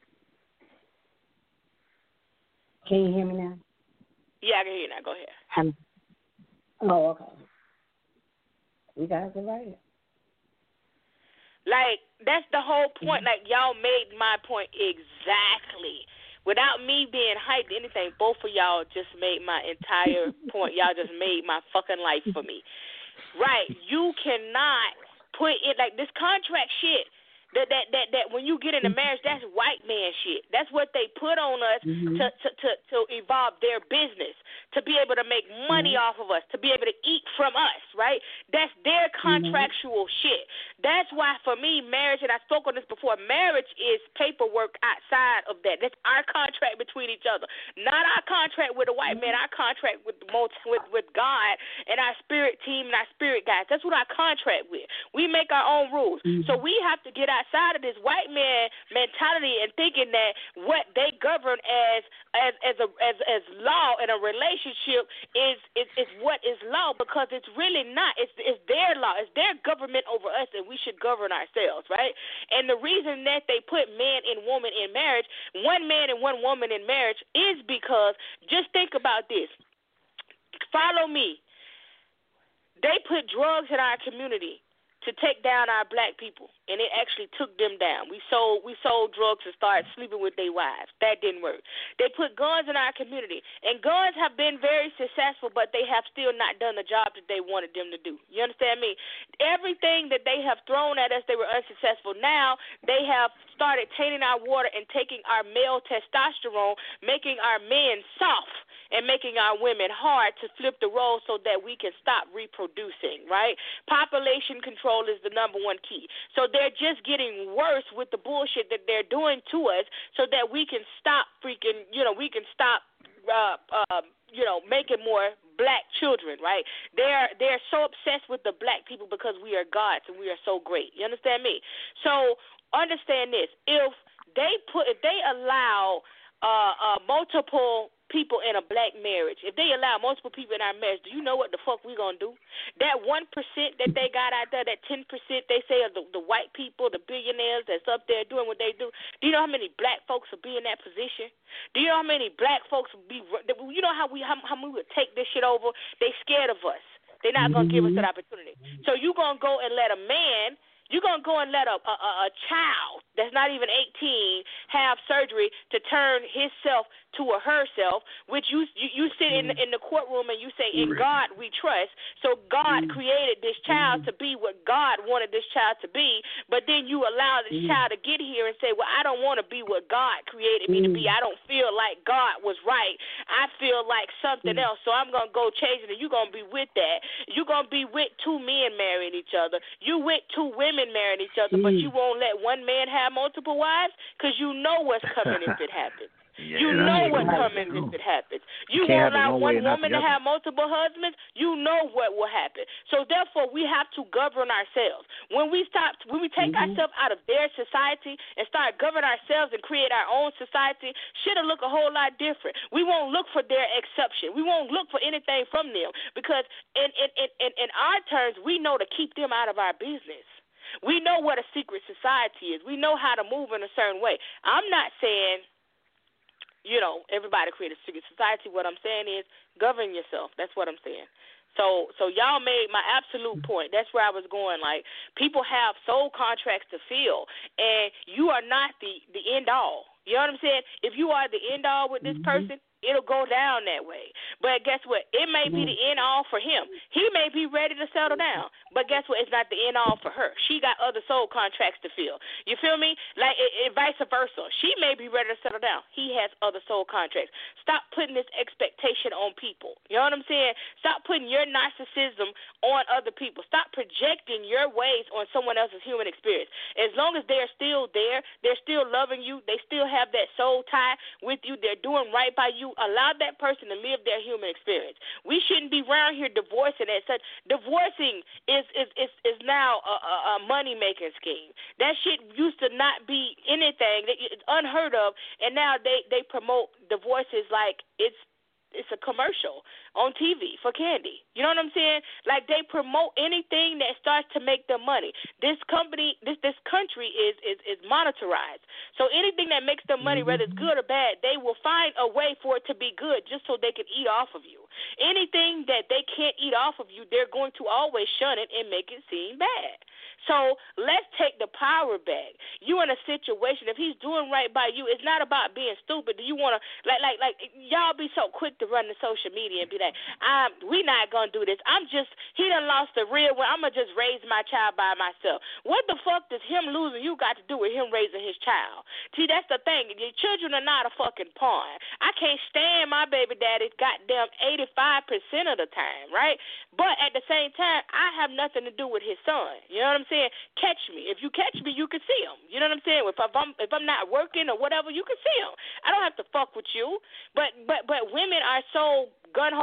S7: Can you hear me now?
S4: Yeah, I can hear you now. Go ahead.
S7: Oh, okay. You guys are right.
S4: Like, that's the whole point. Like, y'all made my point exactly. Without me being hyped or anything, both of y'all just made my entire point. Y'all just made my fucking life for me. Right. You cannot put it like this contract shit. That when you get into marriage, that's white man shit. That's what they put on us to evolve their business, to be able to make money off of us, to be able to eat from us, right? That's their contractual shit. That's why for me, marriage, and I spoke on this before, marriage is paperwork outside of that. That's our contract between each other, not our contract with a white man. Our contract with God and our spirit team and our spirit guys. That's what our contract with. We make our own rules, so we have to get outside of this white man mentality and thinking that what they govern as law in a relationship is what is law, because it's really not. It's their law. It's their government over us, and we should govern ourselves, right? And the reason that they put man and woman in marriage, one man and one woman in marriage, is because, just think about this. Follow me. They put drugs in our community to take down our black people, and it actually took them down. We sold drugs and started sleeping with their wives. That didn't work. They put guns in our community, and guns have been very successful, but they have still not done the job that they wanted them to do. You understand me? Everything that they have thrown at us, they were unsuccessful. Now they have started tainting our water and taking our male testosterone, making our men soft, and making our women hard to flip the role so that we can stop reproducing, right? Population control is the number one key. So they're just getting worse with the bullshit that they're doing to us so that we can stop making more black children, right? They're so obsessed with the black people because we are gods and we are so great. You understand me? So understand this. If they allow multiple people in a black marriage, if they allow multiple people in our marriage, do you know what the fuck we gonna do? That 1% that they got out there, that 10% they say of the white people, the billionaires that's up there doing what they do you know how many black folks will be in that position? Do you know how many black folks will be, you know how we would take this shit over? They scared of us. They're not gonna give us that opportunity. So you gonna go and let a man You're going to go and let a child that's not even 18 have surgery to turn himself to a herself, which you sit in the courtroom and you say, in God we trust. So God created this child to be what God wanted this child to be, but then you allow this child to get here and say, well, I don't want to be what God created me to be. I don't feel like God was right. I feel like something else, so I'm going to go change it, and you're going to be with that. You're going to be with two men marrying each other. You with two women marrying each other, but you won't let one man have multiple wives because you know what's coming if it happens. You know what's coming if it happens. You won't allow one woman to have multiple husbands. You know what will happen. So therefore, we have to govern ourselves. When we take ourselves out of their society and start governing ourselves and create our own society, shit'll look a whole lot different. We won't look for their exception. We won't look for anything from them because in our terms, we know to keep them out of our business. We know what a secret society is. We know how to move in a certain way. I'm not saying, everybody create a secret society. What I'm saying is govern yourself. That's what I'm saying. So y'all made my absolute point. That's where I was going. Like, people have soul contracts to fill, and you are not the end all. You know what I'm saying? If you are the end all with this person, it'll go down that way. But guess what? It may be the end all for him. He may be ready to settle down. But guess what? It's not the end all for her. She got other soul contracts to fill. You feel me? Like, vice versa. She may be ready to settle down. He has other soul contracts. Stop putting this expectation on people. You know what I'm saying? Stop putting your narcissism on other people. Stop projecting your ways on someone else's human experience. As long as they're still there, they're still loving you, they still have that soul tie with you, they're doing right by you, allow that person to live their human experience. We shouldn't be around here divorcing as such. Divorcing is now a money-making scheme. That shit used to not be anything. It's unheard of, and now they promote divorces like it's a commercial on TV for candy. You know what I'm saying? Like, they promote anything that starts to make them money. This country is monetized. So anything that makes them money, whether it's good or bad, they will find a way for it to be good just so they can eat off of you. Anything that they can't eat off of you, they're going to always shun it and make it seem bad. So let's take the power back. You in a situation, if he's doing right by you, it's not about being stupid. Do you want to, like y'all be so quick to run to social media and be like, we not going to do this. He done lost the real one. I'm going to just raise my child by myself. What the fuck does him losing you got to do with him raising his child? See, that's the thing. Your children are not a fucking pawn. I can't stand my baby daddy goddamn 85% of the time, right? But at the same time, I have nothing to do with his son. You know what I'm saying? Catch me. If you catch me, you can see him. You know what I'm saying? If I'm not working or whatever, you can see him. I don't have to fuck with you. But women are so gun-ho.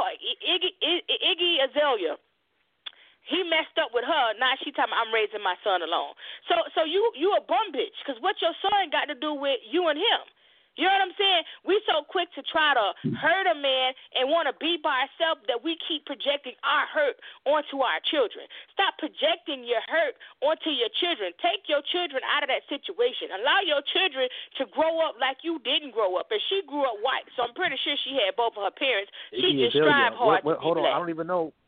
S4: Iggy Azalea, he messed up with her. Now she talking about, I'm raising my son alone. So you a bum bitch, because what your son got to do with you and him? You know what I'm saying? We so quick to try to hurt a man and want to be by ourselves that we keep projecting our hurt onto our children. Stop projecting your hurt onto your children. Take your children out of that situation. Allow your children to grow up like you didn't grow up. And she grew up white, so I'm pretty sure she had both of her parents. She just strived hard to be
S5: hold on,
S4: black.
S5: I don't even know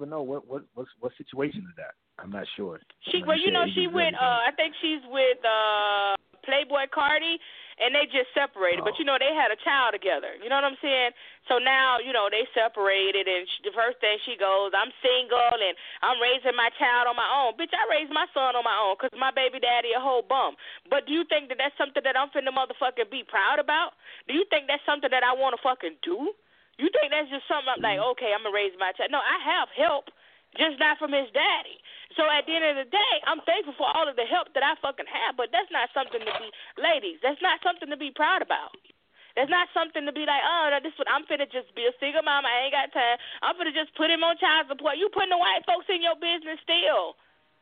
S5: what situation is that. I'm not sure.
S4: She went. I think she's with Playboy Cardi. And they just separated. But, they had a child together. You know what I'm saying? So now, they separated. And the first thing she goes, I'm single and I'm raising my child on my own. Bitch, I raised my son on my own because my baby daddy a whole bum. But do you think that that's something that I'm finna motherfucking be proud about? Do you think that's something that I want to fucking do? You think that's just something I'm like, okay, I'm going to raise my child? No, I have help. Just not from his daddy. So at the end of the day, I'm thankful for all of the help that I fucking have, but that's not something to be, ladies, that's not something to be proud about. That's not something to be like, oh, no, this is what I'm finna just be a single mom. I ain't got time. I'm finna just put him on child support. You putting the white folks in your business still.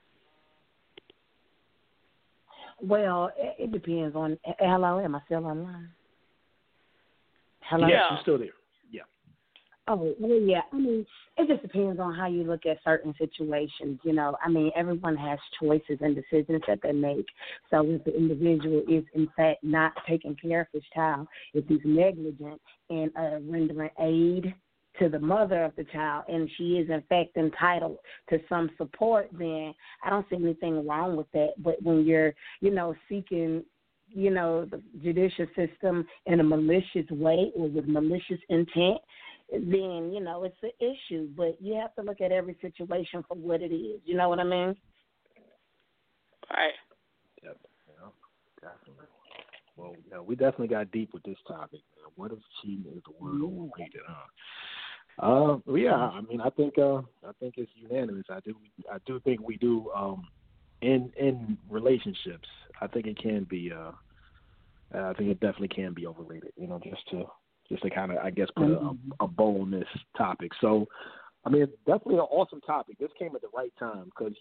S6: Well, it depends on, hello, am I still online? Hello?
S5: Yes, you're still there.
S6: Oh, well, yeah. I mean, it just depends on how you look at certain situations. Everyone has choices and decisions that they make. So if the individual is, in fact, not taking care of his child, if he's negligent in rendering aid to the mother of the child, and she is in fact entitled to some support, then I don't see anything wrong with that. But when you're, seeking, the judicial system in a malicious way or with malicious intent, then, it's an issue. But you have to look at every situation for what it is. You know what I mean?
S4: Right.
S5: Yep. Definitely. Well, we definitely got deep with this topic. What if cheating is the word overrated? Yeah. I mean, I think it's unanimous. I do think we do. In relationships, I think it can be. I think it definitely can be overrated. Just to kind of, I guess, put a bow on this topic. So, I mean, definitely an awesome topic. This came at the right time because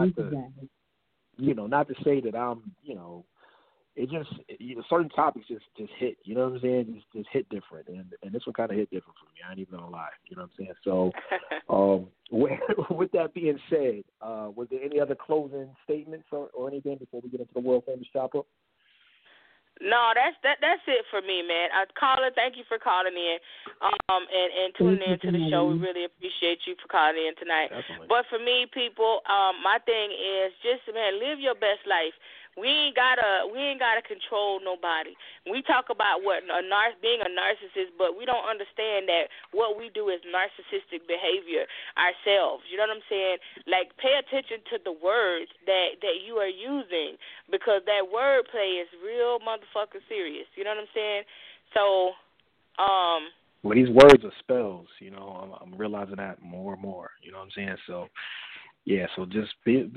S5: not to say that I'm, it just certain topics just hit. You know what I'm saying? Just hit different, and this one kind of hit different for me. I ain't even gonna lie. You know what I'm saying? So, with that being said, was there any other closing statements or anything before we get into the world famous chop up?
S4: No, that's it for me, man. Caller, thank you for calling in, and tuning in to the show. We really appreciate you for calling in tonight.
S5: Definitely.
S4: But for me, people, my thing is just, man, live your best life. We ain't gotta control nobody. We talk about being a narcissist, but we don't understand that what we do is narcissistic behavior ourselves. You know what I'm saying? Like, pay attention to the words that you are using, because that wordplay is real motherfucking serious. You know what I'm saying? So,
S5: well, these words are spells. I'm realizing that more and more. You know what I'm saying? So, yeah. So just be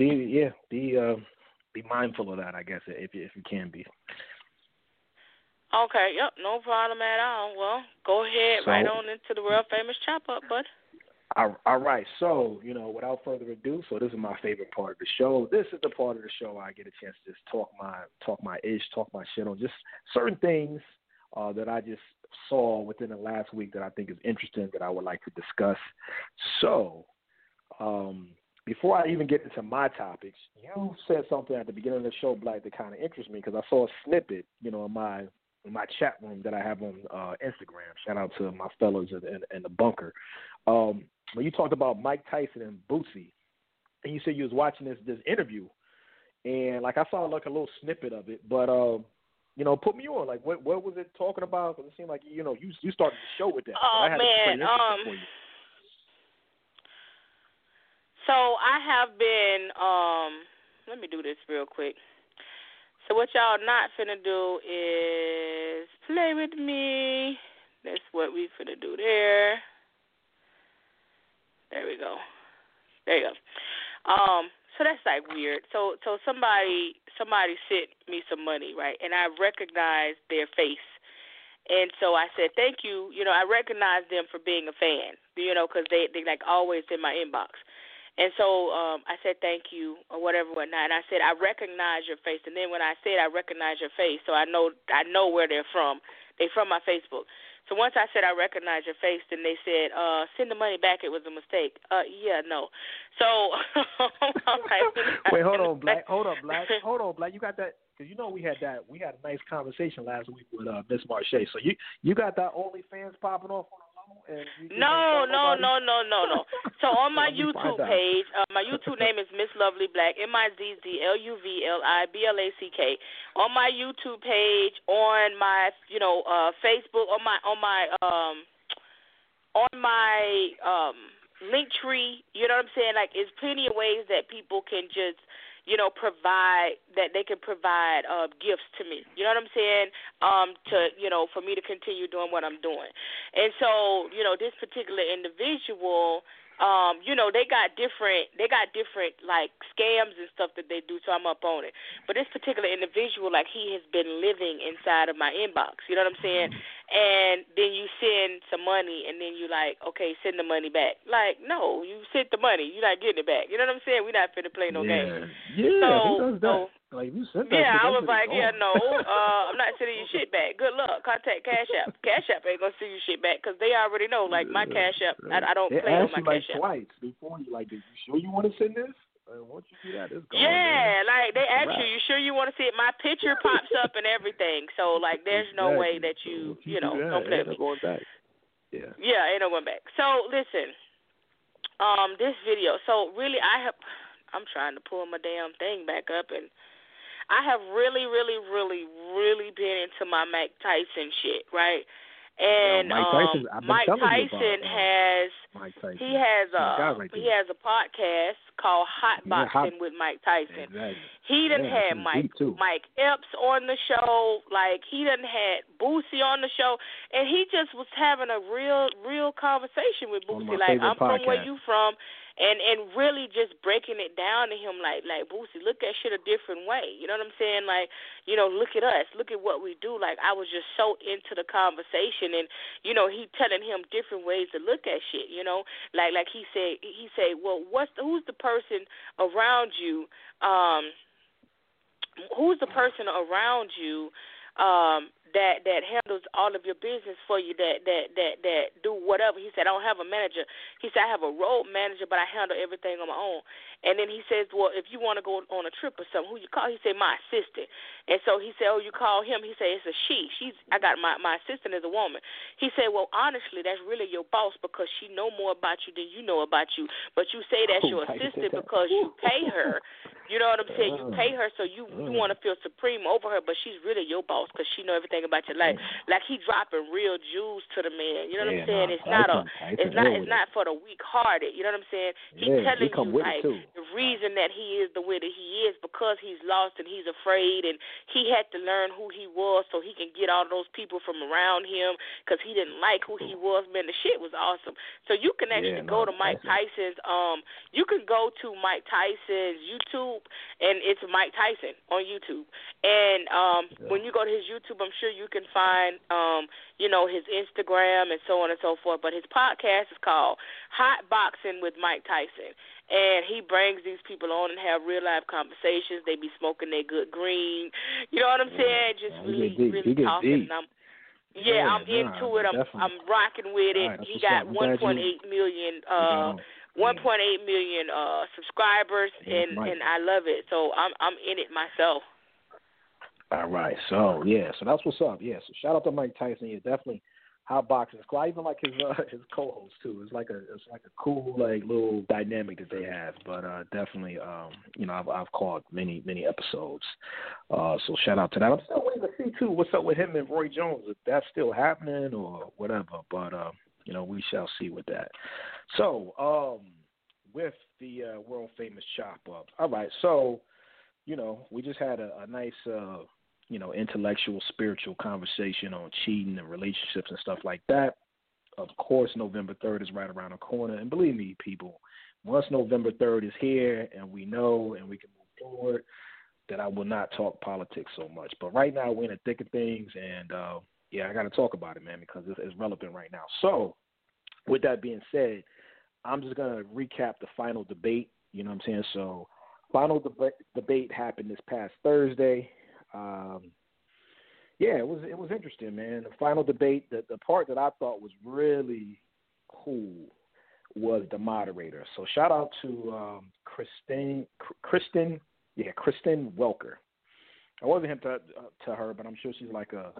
S5: mindful of that, I guess, if you can be.
S4: Okay, yep, no problem at all. Well, go ahead, right on into the world famous chop up, bud.
S5: All right, so, without further ado, so this is my favorite part of the show. This is the part of the show I get a chance to just talk my shit on just certain things that I just saw within the last week that I think is interesting that I would like to discuss. So, before I even get into my topics, you said something at the beginning of the show, Black, that kind of interests me, because I saw a snippet, in my chat room that I have on Instagram. Shout out to my fellows in the bunker. When you talked about Mike Tyson and Boosie, and you said you was watching this interview, and I saw a little snippet of it, but put me on. What was it talking about? Because it seemed like you started the show with that.
S4: Oh, man.
S5: For you.
S4: So I have been, let me do this real quick. So what y'all not finna do is play with me. That's what we finna do there. There we go. There you go. So that's weird. So somebody sent me some money, right? And I recognized their face. And so I said, thank you. I recognize them for being a fan, because they always in my inbox. And so I said thank you or whatnot. And I said, I recognize your face. And then when I said I recognize your face, so I know where they're from. They're from my Facebook. So once I said I recognize your face, then they said, send the money back. It was a mistake. Yeah, no. So I'm like,
S5: wait, hold on, Black. You got that? Because we had a nice conversation last week with Miss Marche. So you got that OnlyFans popping off on the low?
S4: No. So on my YouTube page, my YouTube name is Miss Lovely Black, MIZZLUVLIBLACK. On my YouTube page, on my Facebook, on my link tree, you know what I'm saying? There's plenty of ways that people can just provide gifts to me. You know what I'm saying? For me to continue doing what I'm doing. And so, this particular individual, they got different scams and stuff that they do, so I'm up on it. But this particular individual, he has been living inside of my inbox. You know what I'm saying? And then you send some money, and then you okay, send the money back. No, you sent the money, you're not getting it back. You know what I'm saying? We're not finna play no games.
S5: Yeah, who does that? You sent that.
S4: Yeah, I was no, I'm not sending you shit back. Good luck. Contact Cash App. Cash App ain't gonna send you shit back because they already know. My Cash App, I don't play on my Cash App.
S5: Twice before you you sure you want to send this? Once you do that, it's gone.
S4: Yeah, they ask you sure you want to see it? My picture pops up and everything. So there's no way that you don't play with me.
S5: Going back. Yeah.
S4: Yeah, ain't no going back. So listen, this video. So really, I'm trying to pull my damn thing back up, and I have really been into my Mike Tyson shit, right? And Mike Tyson has a podcast called Hot Boxing with Mike Tyson.
S5: Exactly.
S4: He done had Mike Epps on the show, like he done had Boosie on the show, and he just was having a real conversation with Boosie, like I'm from where you from. And really just breaking it down to him like Boosie, look at shit a different way. You know what I'm saying? Like, you know, look at us. Look at what we do. Like, I was just so into the conversation, and, you know, he telling him different ways to look at shit, you know? Like he said, well, who's the person around you, that handles all of your business for you, that do whatever. He said, I don't have a manager. He said, I have a road manager, but I handle everything on my own. And then he says, well, if you want to go on a trip or something, who you call? He said, my assistant. And so he said, oh, you call him? He said, it's a she. I got my assistant is a woman. He said, well, honestly, that's really your boss because she know more about you than you know about you. But you say that's your assistant because you pay her. You know what I'm saying? You pay her so you want to feel supreme over her, but she's really your boss because she know everything about your life. Like he dropping real jewels to the man. You know what I'm saying? It's not for the weak-hearted. You know what I'm saying? He's telling you like the reason that he is the way that he is because he's lost and he's afraid, and he had to learn who he was so he can get all those people from around him because he didn't like who he was. Man, the shit was awesome. So you can actually go to Mike Tyson's. You can go to Mike Tyson's YouTube, and it's Mike Tyson on YouTube. And when you go to his YouTube, I'm sure you can find, you know, his Instagram and so on and so forth. But his podcast is called Hot Boxing with Mike Tyson. And he brings these people on and have real-life conversations. They be smoking their good green. You know what I'm saying? Just really talking. I'm into it. I'm rocking with it. He got 1.8 million subscribers, and I love it. So I'm in it myself.
S5: All right, so that's what's up. Yeah, so shout out to Mike Tyson. Yeah, definitely Hot Boxing. I even like his co-host too. It's like a cool like little dynamic that they have. But definitely, you know, I've caught many episodes. So shout out to that. I'm still waiting to see too what's up with him and Roy Jones, if that's still happening or whatever. But you know, we shall see with that. So with the world famous chop up. All right, so you know, we just had a nice you know, intellectual, spiritual conversation on cheating and relationships and stuff like that. Of course, November 3rd is right around the corner. And believe me, people, once November 3rd is here and we know and we can move forward, that I will not talk politics so much. But right now, we're in the thick of things. And, I got to talk about it, man, because it's relevant right now. So with that being said, I'm just going to recap the final debate. You know what I'm saying? So final debate happened this past Thursday. It was interesting, man. The final debate, the part that I thought was really cool was the moderator. So shout out to Kristen Welker. I wasn't hip to her, but I'm sure she's like a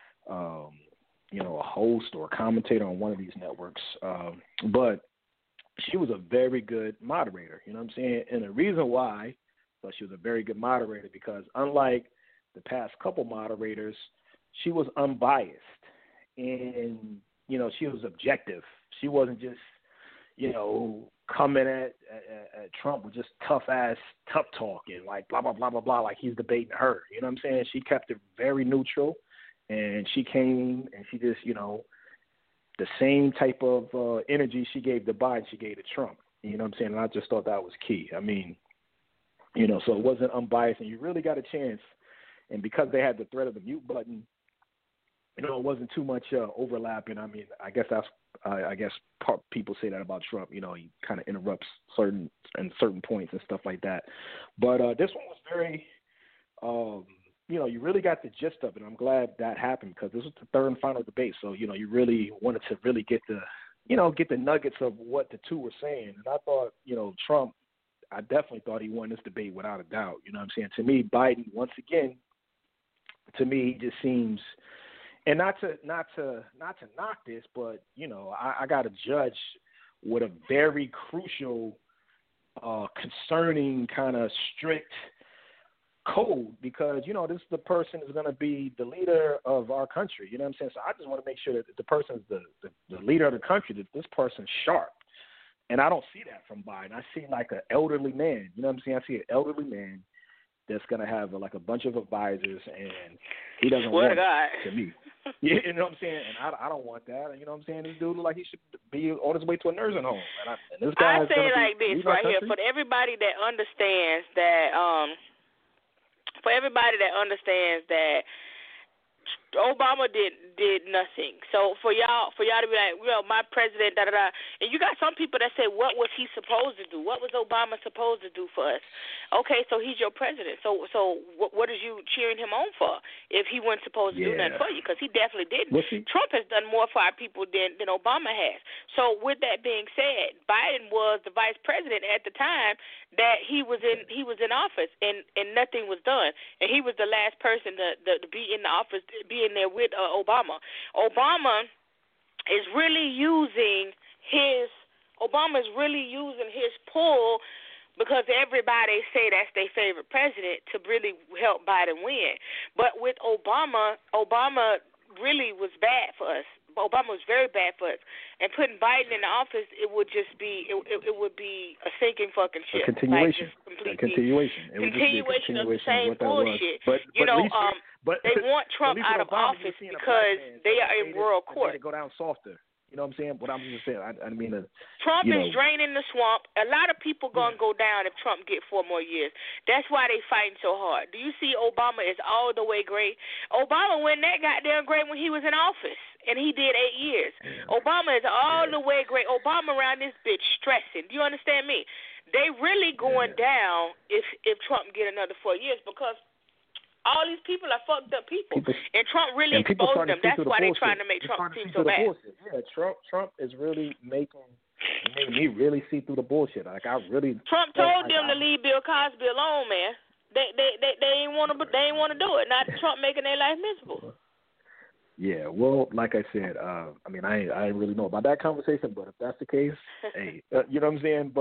S5: host or a commentator on one of these networks. But she was a very good moderator. You know what I'm saying? And the reason why I thought she was a very good moderator because unlike the past couple moderators, she was unbiased and, you know, she was objective. She wasn't just, you know, coming at Trump with just tough talk and like blah, blah, blah, blah, blah, like he's debating her. You know what I'm saying? She kept it very neutral and she came and she just, you know, the same type of energy she gave to Biden, she gave to Trump. You know what I'm saying? And I just thought that was key. I mean, you know, so it wasn't unbiased and you really got a chance. And because they had the threat of the mute button, you know, it wasn't too much overlapping. I mean, I guess people say that about Trump. You know, he kind of interrupts certain points and stuff like that. But this one was very, you know, you really got the gist of it. I'm glad that happened because this was the third and final debate. So, you know, you really wanted to really get the nuggets of what the two were saying. And I thought, you know, Trump, I definitely thought he won this debate without a doubt. You know what I'm saying? To me, Biden, once again, to me, he just seems And not to knock this, but you know, I got to judge with a very crucial, concerning kind of strict code, because you know this the person is going to be the leader of our country. You know what I'm saying? So I just want to make sure that the person is the leader of the country, that this person's sharp. And I don't see that from Biden. I see like an elderly man. You know what I'm saying? I see an elderly man that's going to have like a bunch of advisors, and he doesn't want it to me. Yeah, you know what I'm saying? And I don't want that. You know what I'm saying? This dude look like he should be on his way to a nursing home. And this guy
S4: I say it like this right here, for everybody that understands that, Obama did nothing. So for y'all to be like, well, my president, da da da, and you got some people that say, what was he supposed to do? What was Obama supposed to do for us? Okay, so he's your president. So what is you cheering him on for if he wasn't supposed to do nothing for you? Because he definitely didn't. Trump has done more for our people than Obama has. So with that being said, Biden was the vice president at the time that he was in office, and nothing was done. And he was the last person to be in the office, be in there with Obama. Obama is really using his pull, because everybody say that's their favorite president, to really help Biden win. But with Obama really was bad for us. Obama was very bad for us. And putting Biden in the office, it would just be it would be a sinking fucking ship.
S5: A continuation.
S4: Like continuation of the same bullshit.
S5: But
S4: they want Trump out of office because they are in world court.
S5: They go down softer. You know what I'm saying? What I'm just saying, I mean to.
S4: Trump is draining the swamp. A lot of people gonna go down if Trump get 4 more years. That's why they fighting so hard. Do you see Obama is all the way great? Obama went that goddamn great when he was in office, and he did 8 years. Obama is all the way great. Obama around this bitch stressing. Do you understand me? They really going down if Trump get another 4 years, because all these people are fucked up people. And Trump really exposed them. That's why they're trying to make Trump seem so bad.
S5: Yeah, Trump is really made me really see through the bullshit. Like Trump
S4: told them to leave Bill Cosby alone, man. They ain't want to do it. Not Trump making their life miserable.
S5: Yeah, well, like I said, I mean, I didn't really know about that conversation, but if that's the case, hey, you know what I'm saying?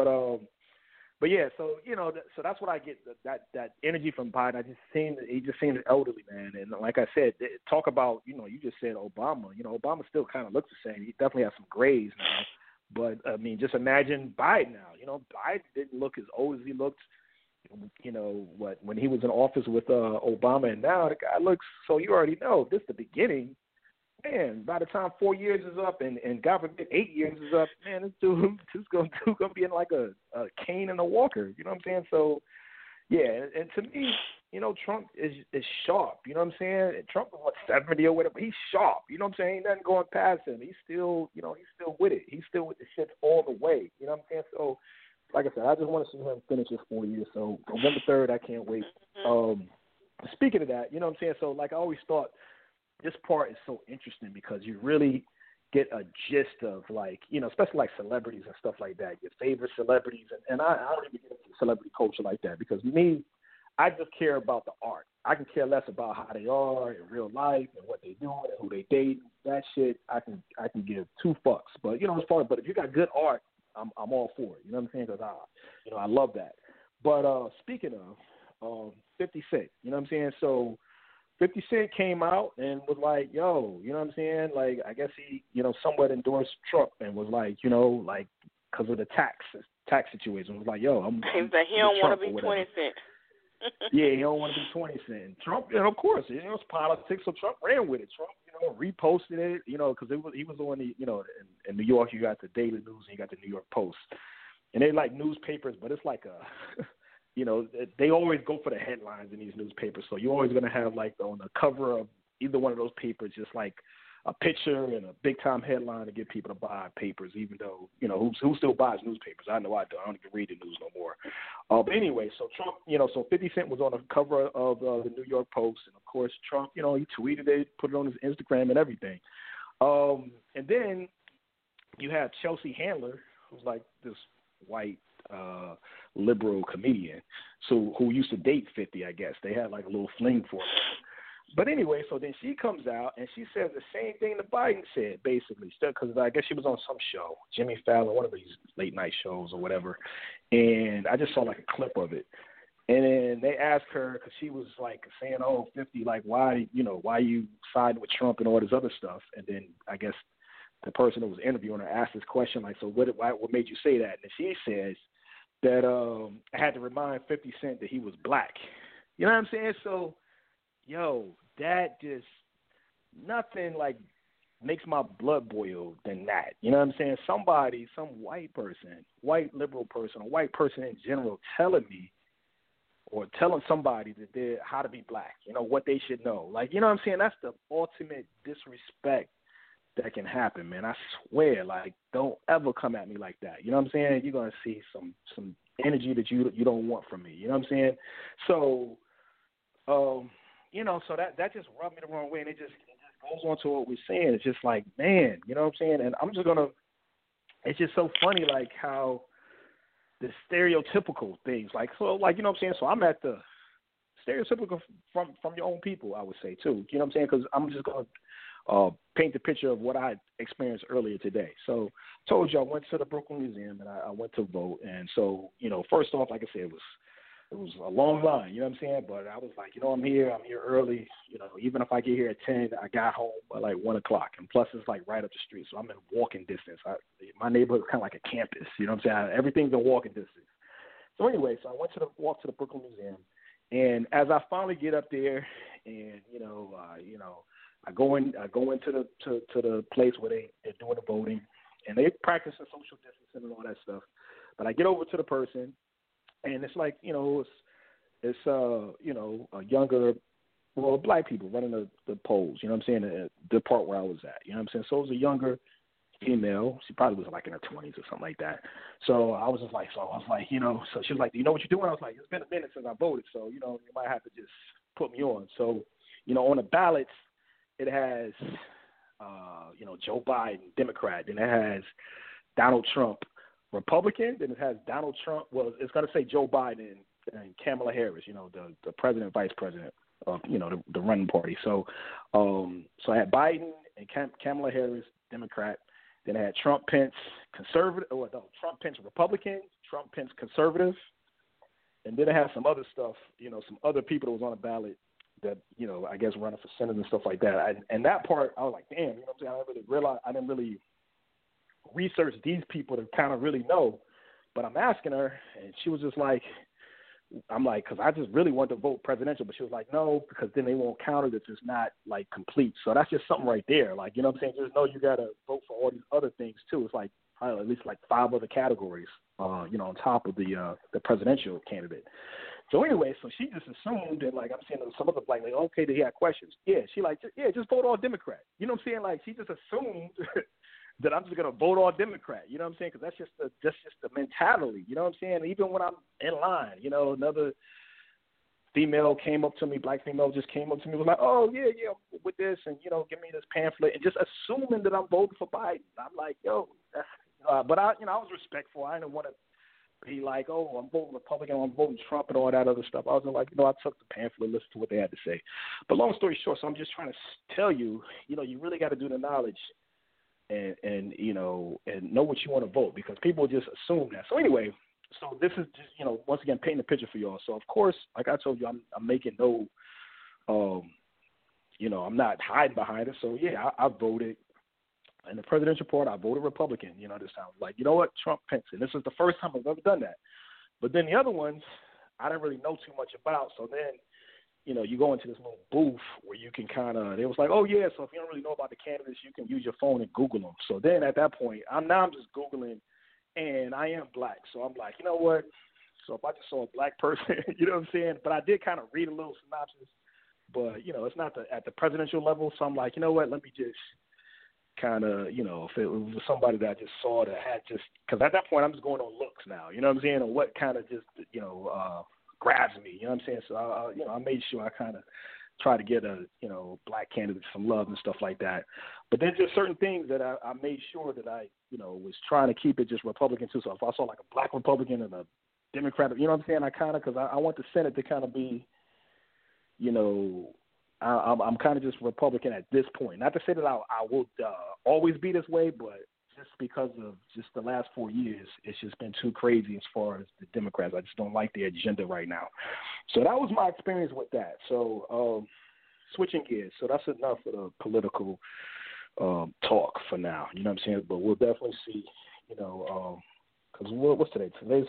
S5: But yeah, so you know, so that's what I get, that energy from Biden. He just seemed elderly, man. And like I said, talk about, you know, you just said Obama. You know, Obama still kind of looks the same. He definitely has some grays now. But I mean, just imagine Biden now. You know, Biden didn't look as old as he looked. You know what? When he was in office with Obama, and now the guy looks. So you already know this is the beginning. Man, by the time 4 years is up and God forbid 8 years is up, man, this dude is gonna be in like a cane and a walker. You know what I'm saying? So, yeah, and to me, you know, Trump is sharp. You know what I'm saying? And Trump is 70 or whatever. He's sharp. You know what I'm saying? Ain't nothing going past him. He's still, you know, he's still with it. He's still with the shit all the way. You know what I'm saying? So, like I said, I just want to see him finish his 4 years. So November 3rd, I can't wait. Speaking of that, you know what I'm saying? So, like I always thought, this part is so interesting because you really get a gist of, like, you know, especially like celebrities and stuff like that, your favorite celebrities. And I don't even get into celebrity culture like that, because me, I just care about the art. I can care less about how they are in real life and what they doing and who they date. That shit, I can give 2 fucks. But, you know, it's fun. But if you got good art, I'm all for it. You know what I'm saying? Because I love that. But speaking of 50 Cent, you know what I'm saying? So 50 Cent came out and was like, yo, you know what I'm saying? Like, I guess he, you know, somewhat endorsed Trump and was like, you know, like, because of the tax situation, was like, yo,
S4: he don't want to be 20 Cent.
S5: Yeah, he don't want to be 20 Cent. Trump, you know, of course, you know, it's politics, so Trump ran with it. Trump, you know, reposted it, you know, because he was on the, you know, in New York, you got the Daily News and you got the New York Post. And they like newspapers, but it's like a... You know, they always go for the headlines in these newspapers. So you're always going to have, like, on the cover of either one of those papers, just like a picture and a big-time headline to get people to buy papers, even though, you know, who still buys newspapers? I know I do. I don't even read the news no more. But anyway, so Trump, you know, so 50 Cent was on the cover of the New York Post. And, of course, Trump, you know, he tweeted it, put it on his Instagram and everything. And then you have Chelsea Handler, who's like this white liberal comedian, so who used to date 50, I guess. They had like a little fling for But anyway, so then she comes out and she says the same thing that Biden said, basically, because I guess she was on some show, Jimmy Fallon, one of these late night shows or whatever, and I just saw like a clip of it. And then they asked her, because she was like saying, "Oh, 50, like why you siding with Trump and all this other stuff?" And then I guess the person who was interviewing her asked this question, like, "So what made you say that?" And she says that I had to remind 50 Cent that he was black. You know what I'm saying? So, that just nothing like makes my blood boil than that. You know what I'm saying? Somebody, some white person, white liberal person, a white person in general telling me or telling somebody that they're how to be black, what they should know. Like, you know what I'm saying? That's the ultimate disrespect that can happen, man. I swear, like, don't ever come at me like that. You know what I'm saying? You're going to see some energy that you don't want from me. You know what I'm saying? So, so that just rubbed me the wrong way, and it just goes on to what we're saying. It's just like, man, you know what I'm saying? And I'm just going to – it's just so funny, like, how the stereotypical things, like, so, like, you know what I'm saying? So I'm at the stereotypical from your own people, I would say, too. You know what I'm saying? Because I'm just going to paint the picture of what I experienced earlier today. So I told you I went to the Brooklyn Museum, and I went to vote. And so, first off, like I said, it was a long line, you know what I'm saying? But I was like, I'm here early. Even if I get here at 10, I got home by like 1 o'clock. And plus it's like right up the street. So I'm in walking distance. My neighborhood is kind of like a campus, you know what I'm saying? Everything's in walking distance. So anyway, so I went to walk to the Brooklyn Museum. And as I finally get up there and, I go into the place where they're doing the voting, and they practice the social distancing and all that stuff. But I get over to the person, and it's like, it's a younger, black people running the polls, you know what I'm saying, the part where I was at, you know what I'm saying? So it was a younger female. She probably was like in her 20s or something like that. So I was like, so she was like, "Do you know what you're doing?" I was like, "It's been a minute since I voted, so, you might have to just put me on." So, on the ballots, it has, Joe Biden, Democrat, then it has Donald Trump, Republican, then it has Donald Trump. Well, it's going to say Joe Biden and Kamala Harris, the president, vice president of, the running party. So, so I had Biden and Kamala Harris, Democrat. Then I had Trump, Pence, conservative. Trump, Pence, Republican. Trump, Pence, conservative. And then I had some other stuff, some other people that was on the ballot that, I guess running for Senate and stuff like that. And that part, I was like, damn, you know what I'm saying? I didn't really research these people to kind of really know. But I'm asking her, and she was just like, I'm like, because I just really want to vote presidential. But she was like, no, because then they won't count it if it's not, like, complete. So that's just something right there. Like, you know what I'm saying? Just know you got to vote for all these other things, too. It's like, at least like 5 other categories, on top of the presidential candidate. So anyway, so she just assumed that, like, I'm saying some other like, okay, that he had questions. Yeah, she like, just vote all Democrat. You know what I'm saying? Like, she just assumed that I'm just gonna vote all Democrat. You know what I'm saying? Because that's just the mentality. You know what I'm saying? Even when I'm in line, another female came up to me, black female just came up to me, was like, "Oh yeah, with this, and give me this pamphlet," and just assuming that I'm voting for Biden. I'm like, yo, but I was respectful. I didn't want to be like, "Oh, I'm voting Republican, I'm voting Trump," and all that other stuff. I was like, I took the pamphlet, listened to what they had to say. But long story short, so I'm just trying to tell you, you really got to do the knowledge. And and know what you want to vote, because people just assume that. So anyway, so this is just, once again, painting a picture for y'all. So of course, like I told you, I'm making no, I'm not hiding behind it. So yeah, I voted in the presidential part. I voted Republican. This time, like, you know what, Trump, Pence, and this is the first time I've ever done that. But then the other ones, I didn't really know too much about. So then, you go into this little booth where you can kind of, they was like, "Oh yeah, so if you don't really know about the candidates, you can use your phone and Google them." So then at that point, I'm just Googling, and I am black. So I'm like, you know what? So if I just saw a black person, you know what I'm saying? But I did kind of read a little synopsis, but, it's not at the presidential level. So I'm like, you know what? Let me just kind of, if it was somebody that I just saw that had just, because at that point I'm just going on looks now, you know what I'm saying? Or what kind of just, grabs me, you know what I'm saying? So, I made sure I kind of try to get black candidates some love and stuff like that. But then just certain things that I made sure that I, was trying to keep it just Republican too. So if I saw like a black Republican and a Democrat, you know what I'm saying? I kind of, because I want the Senate to kind of be, I'm kind of just Republican at this point. Not to say that I will always be this way, but just because of just the last 4 years, it's just been too crazy as far as the Democrats. I just don't like their agenda right now. So that was my experience with that. So switching gears. So that's enough of the political talk for now. You know what I'm saying? But we'll definitely see, because what's today? Today's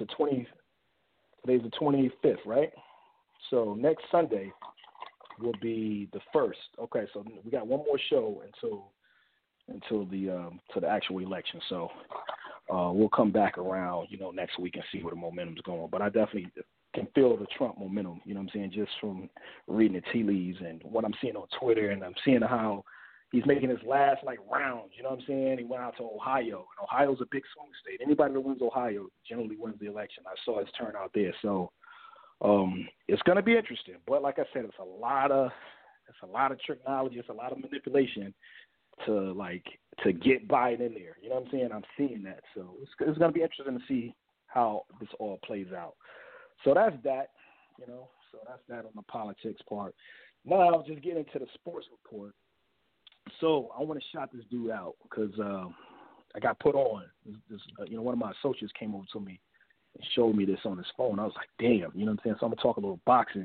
S5: the 25th, right? So next Sunday will be the 1st. Okay, so we got one more show until the actual election. So we'll come back around, next week and see where the momentum's going. But I definitely can feel the Trump momentum, you know what I'm saying, just from reading the tea leaves and what I'm seeing on Twitter, and I'm seeing how he's making his last rounds, you know what I'm saying? He went out to Ohio, and Ohio's a big swing state. Anybody that wins Ohio generally wins the election. I saw his turnout there. So it's going to be interesting. But like I said, it's a lot of technology, it's a lot of manipulation to get Biden in there. You know what I'm saying? I'm seeing that. So it's going to be interesting to see how this all plays out. So that's that, So that's that on the politics part. Now I'll just get into the sports report. So I want to shout this dude out because I got put on. This, one of my associates came over to me and showed me this on his phone. I was like, damn, you know what I'm saying? So I'm going to talk a little boxing.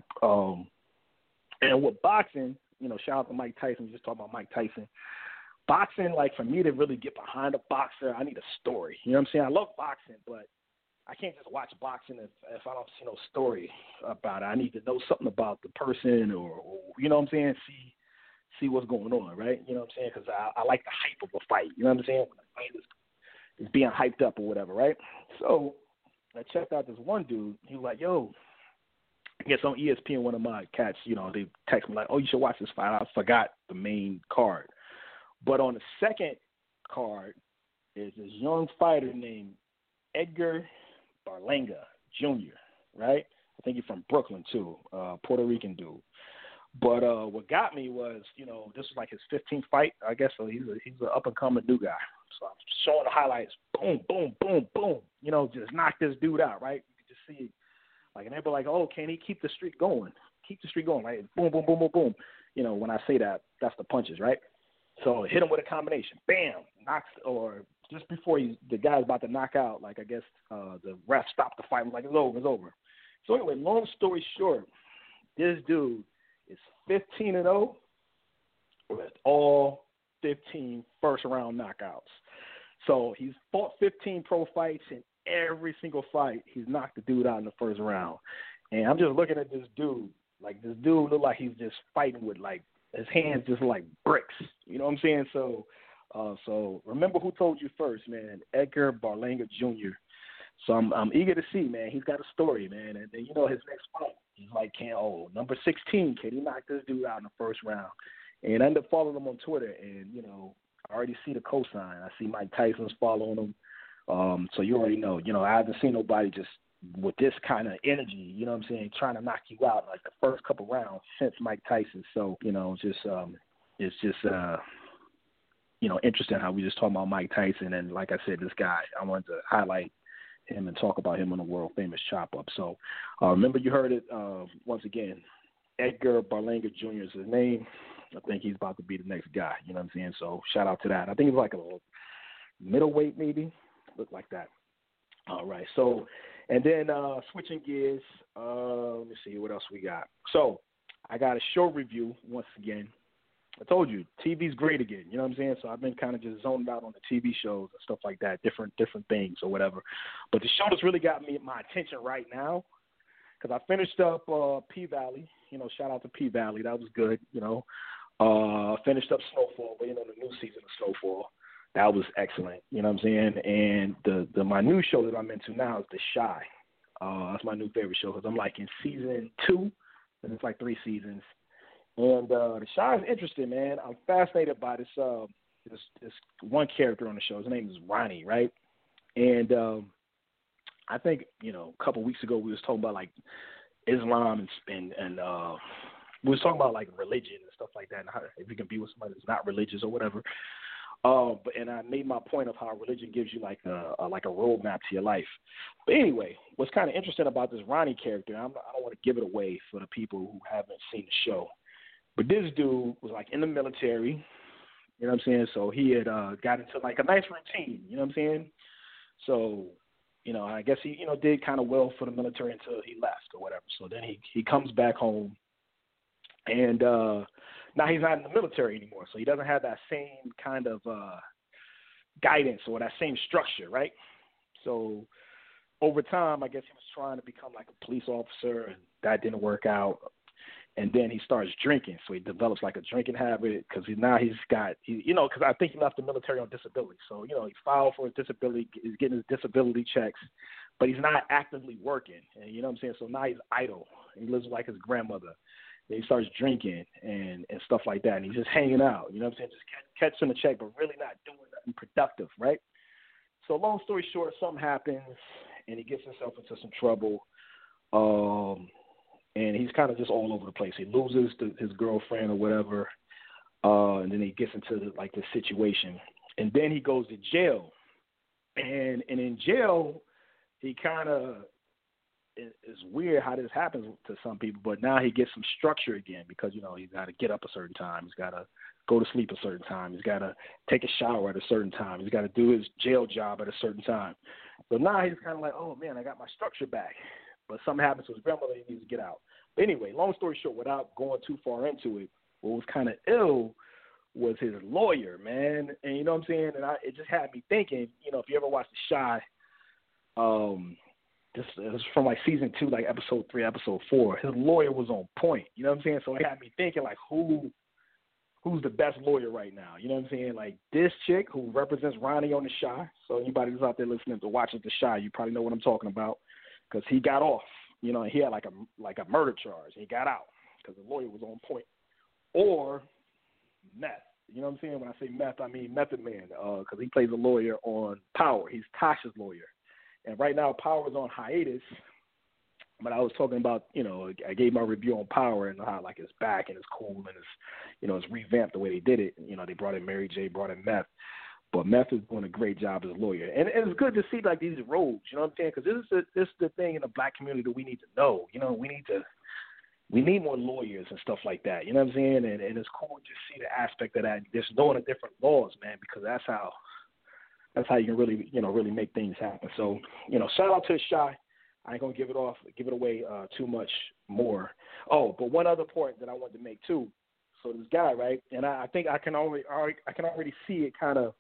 S5: And with boxing, shout out to Mike Tyson. We just talking about Mike Tyson. Boxing, for me to really get behind a boxer, I need a story. You know what I'm saying? I love boxing, but I can't just watch boxing if I don't see no story about it. I need to know something about the person or you know what I'm saying, see what's going on, right? You know what I'm saying? Because I like the hype of a fight. You know what I'm saying? When a fight is being hyped up or whatever, right? So I checked out this one dude. He was like, yo, I guess on ESPN, one of my cats, they text me like, oh, you should watch this fight. I forgot the main card. But on the second card is this young fighter named Edgar Berlanga Jr., right? I think he's from Brooklyn, too, Puerto Rican dude. But what got me was, this was his 15th fight, I guess, so he's an up-and-coming new guy. So I'm showing the highlights, boom, boom, boom, boom, just knock this dude out, right? You can just see it. And they were like, oh, can he keep the streak going? Keep the streak going, right? Boom, boom, boom, boom, boom. When I say that, that's the punches, right? So hit him with a combination. Bam! Knocks, or just before the guy's about to knock out, I guess the ref stopped the fight. Was like, it's over. So anyway, long story short, this dude is 15-0 with all 15 first-round knockouts. So he's fought 15 pro fights, and every single fight he's knocked the dude out in the first round. And I'm just looking at this dude. This dude look like he's just fighting with, his hands just like bricks. You know what I'm saying? So remember who told you first, man. Edgar Berlanga Jr. So I'm eager to see, man. He's got a story, man. And then, his next fight, he's like, number 16, can he knock this dude out in the first round? And I end up following him on Twitter, and, I already see the cosign. I see Mike Tyson's following him. So you already know. I haven't seen nobody just with this kind of energy, you know what I'm saying, trying to knock you out the first couple rounds since Mike Tyson. So, it's just interesting how we just talking about Mike Tyson. And like I said, this guy, I wanted to highlight him and talk about him on the world famous Chop Up. So remember, you heard it once again. Edgar Berlanga Jr. is his name. I think he's about to be the next guy. You know what I'm saying? So shout out to that. I think he's a middleweight maybe. Look like that. All right. So, and then switching gears, let me see what else we got. So I got a show review once again. I told you, TV's great again. You know what I'm saying? So I've been kind of just zoned out on the TV shows and stuff like that, different things or whatever. But the show that's really got my attention right now, because I finished up P-Valley. Shout out to P-Valley. That was good, Finished up Snowfall, but, the new season of Snowfall. That was excellent. You know what I'm saying? And my new show that I'm into now is The Chi. That's my new favorite show because I'm in season 2, and it's 3 seasons. And The Chi is interesting, man. I'm fascinated by this one character on the show. His name is Ronnie, right? And I think, a couple weeks ago we was talking about Islam and we was talking about religion and stuff like that, and how, if you can be with somebody that's not religious or whatever. And I made my point of how religion gives you a roadmap to your life. But anyway, what's kind of interesting about this Ronnie character, I don't want to give it away for the people who haven't seen the show, But this dude was like in the military, you know what I'm saying? So he had got into like a nice routine, you know what I'm saying? So, you know, I guess he, you know, did kind of well for the military until he left or whatever. So then he comes back home, and now he's not in the military anymore. So he doesn't have that same kind of guidance or that same structure, right? So over time, I guess he was trying to become like a police officer, and that didn't work out. And then he starts drinking, so he develops like a drinking habit because because I think he left the military on disability. So, you know, he filed for his disability, he's getting his disability checks, but he's not actively working. And you know what I'm saying? So now he's idle. He lives like his grandmother. And he starts drinking and stuff like that, and he's just hanging out. You know what I'm saying? Just catching a check, but really not doing nothing productive, right? So long story short, something happens, and he gets himself into some trouble. And he's kind of just all over the place. He loses his girlfriend or whatever, and then he gets into like this situation. And then he goes to jail. And in jail, he kind of – it's weird how this happens to some people, but now he gets some structure again because, you know, he's got to get up a certain time. He's got to go to sleep a certain time. He's got to take a shower at a certain time. He's got to do his jail job at a certain time. So now he's kind of like, oh, man, I got my structure back. But something happens to his grandmother, he needs to get out. But anyway, long story short, without going too far into it, what was kind of ill was his lawyer, man. And you know what I'm saying? And it just had me thinking, you know, if you ever watched The Chi, it was from like season 2, like episode 3, episode 4. His lawyer was on point. You know what I'm saying? So it had me thinking, like, who's the best lawyer right now? You know what I'm saying? Like this chick who represents Ronnie on The Chi. So anybody who's out there listening to watching The Chi, you probably know what I'm talking about. Because he got off, you know, he had like a murder charge. He got out because the lawyer was on point. Or Meth, you know what I'm saying? When I say Meth, I mean Method Man, because he plays a lawyer on Power. He's Tasha's lawyer. And right now Power's on hiatus. But I was talking about, you know, I gave my review on Power and how like it's back and it's cool and it's, you know, it's revamped the way they did it. You know, they brought in Mary J, brought in Meth. But Meth is doing a great job as a lawyer. And it's good to see, like, these roles, you know what I'm saying? Because this is the thing in the black community that we need to know. You know, we need more lawyers and stuff like that, you know what I'm saying? And it's cool to see the aspect of that, just knowing the different laws, man, because that's how you can really, you know, really make things happen. So, you know, shout out to The Chi. I ain't going to give it away too much more. Oh, but one other point that I wanted to make, too. So this guy, right, and I think I can already see it kind of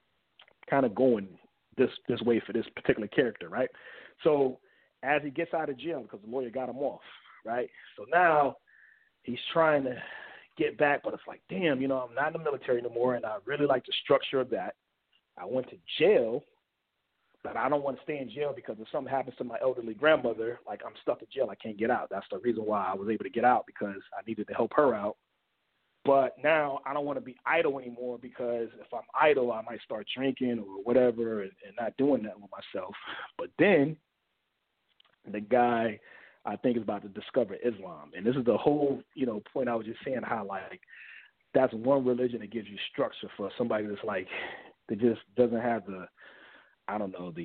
S5: going this way for this particular character, right? So as he gets out of jail, because the lawyer got him off, right? So now he's trying to get back, but it's like, damn, you know, I'm not in the military anymore, and I really like the structure of that. I went to jail, but I don't want to stay in jail because if something happens to my elderly grandmother, like I'm stuck in jail, I can't get out. That's the reason why I was able to get out, because I needed to help her out. But now I don't want to be idle anymore, because if I'm idle, I might start drinking or whatever and not doing that with myself. But then the guy, I think, is about to discover Islam. And this is the whole, you know, point I was just saying, how, like, that's one religion that gives you structure for somebody that's, like, that just doesn't have the, I don't know, the,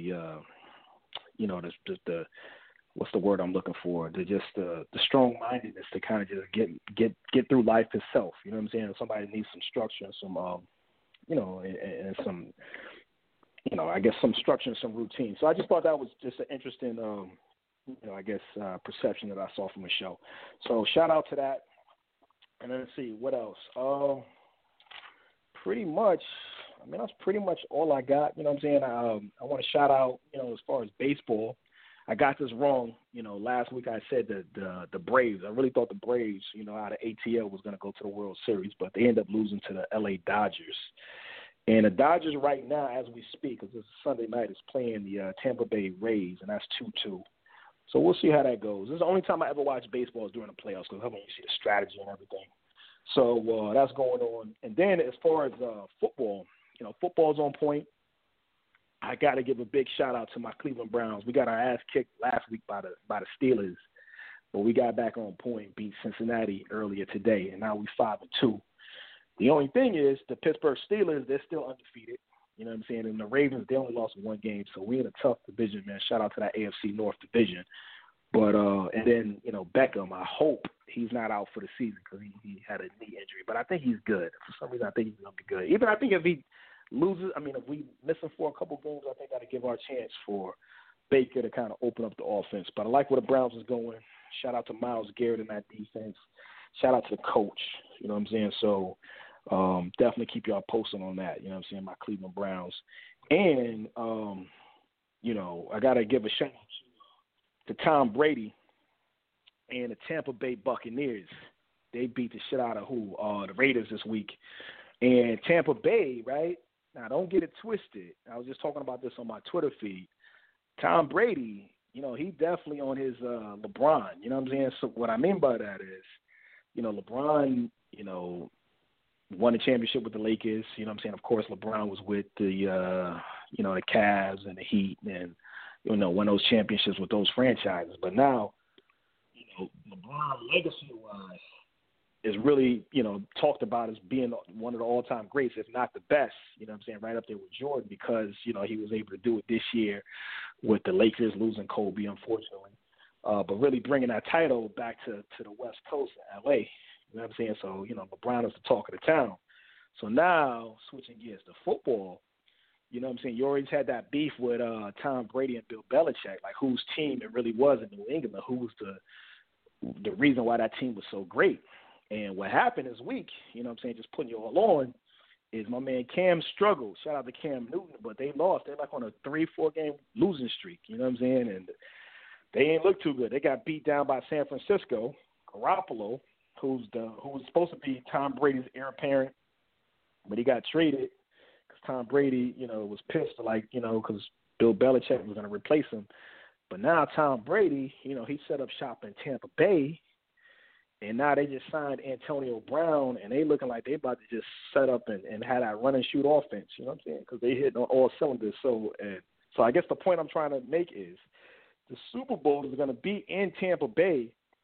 S5: you know, the what's the word I'm looking for? The strong-mindedness to kind of just get through life itself. You know what I'm saying? Somebody needs some structure and some, you know, and some, you know, I guess some structure and some routine. So I just thought that was just an interesting, you know, I guess perception that I saw from the show. So shout out to that. And then let's see what else. Pretty much, I mean, that's pretty much all I got. You know what I'm saying? I want to shout out, you know, as far as baseball. I got this wrong. You know, last week I said that the Braves, I really thought the Braves, you know, out of ATL was going to go to the World Series, but they ended up losing to the LA Dodgers. And the Dodgers right now, as we speak, because it's Sunday night, is playing the Tampa Bay Rays, and that's 2-2. So we'll see how that goes. This is the only time I ever watch baseball is during the playoffs, because that's when you see the strategy and everything. So that's going on. And then as far as football, you know, football's on point. I got to give a big shout-out to my Cleveland Browns. We got our ass kicked last week by the Steelers, but we got back on point, beat Cincinnati earlier today, and now we're 5-2. The only thing is the Pittsburgh Steelers, they're still undefeated. You know what I'm saying? And the Ravens, they only lost one game, so we're in a tough division, man. Shout out to that AFC North division. But and then, you know, Beckham, I hope he's not out for the season because he had a knee injury. But I think he's good. For some reason, I think he's going to be good. Even I think if he loses, if we miss him for a couple games, I think that'll give our chance for Baker to kind of open up the offense. But I like where the Browns is going. Shout out to Myles Garrett in that defense. Shout out to the coach. You know what I'm saying? So definitely keep y'all posted on that. You know what I'm saying? My Cleveland Browns. And, I got to give a shout out to Tom Brady and the Tampa Bay Buccaneers. They beat the shit out of the Raiders this week. And Tampa Bay, right? Now, don't get it twisted. I was just talking about this on my Twitter feed. Tom Brady, he definitely on his LeBron. You know what I'm saying? So what I mean by that is, LeBron, won the championship with the Lakers. You know what I'm saying? Of course, LeBron was with the, the Cavs and the Heat and, won those championships with those franchises. But now, LeBron legacy-wise is really, talked about as being one of the all-time greats, if not the best, you know what I'm saying, right up there with Jordan because, he was able to do it this year with the Lakers losing Kobe, unfortunately. But really bringing that title back to the West Coast in L.A., you know what I'm saying? So, LeBron is the talk of the town. So now, switching gears to football, you know what I'm saying, you always had that beef with Tom Brady and Bill Belichick, like whose team it really was in New England, who was the reason why that team was so great. And what happened this week, you know what I'm saying, just putting you all on, is my man Cam struggled. Shout out to Cam Newton, but they lost. They're like on a 3-4 game losing streak, you know what I'm saying? And they ain't look too good. They got beat down by San Francisco. Garoppolo, who was supposed to be Tom Brady's heir apparent, but he got traded because Tom Brady, was pissed, because Bill Belichick was going to replace him. But now Tom Brady, he set up shop in Tampa Bay, and now they just signed Antonio Brown, and they looking like they about to just set up and have that run and shoot offense, you know what I'm saying, because they hit on all cylinders. So I guess the point I'm trying to make is the Super Bowl is going to be in Tampa Bay,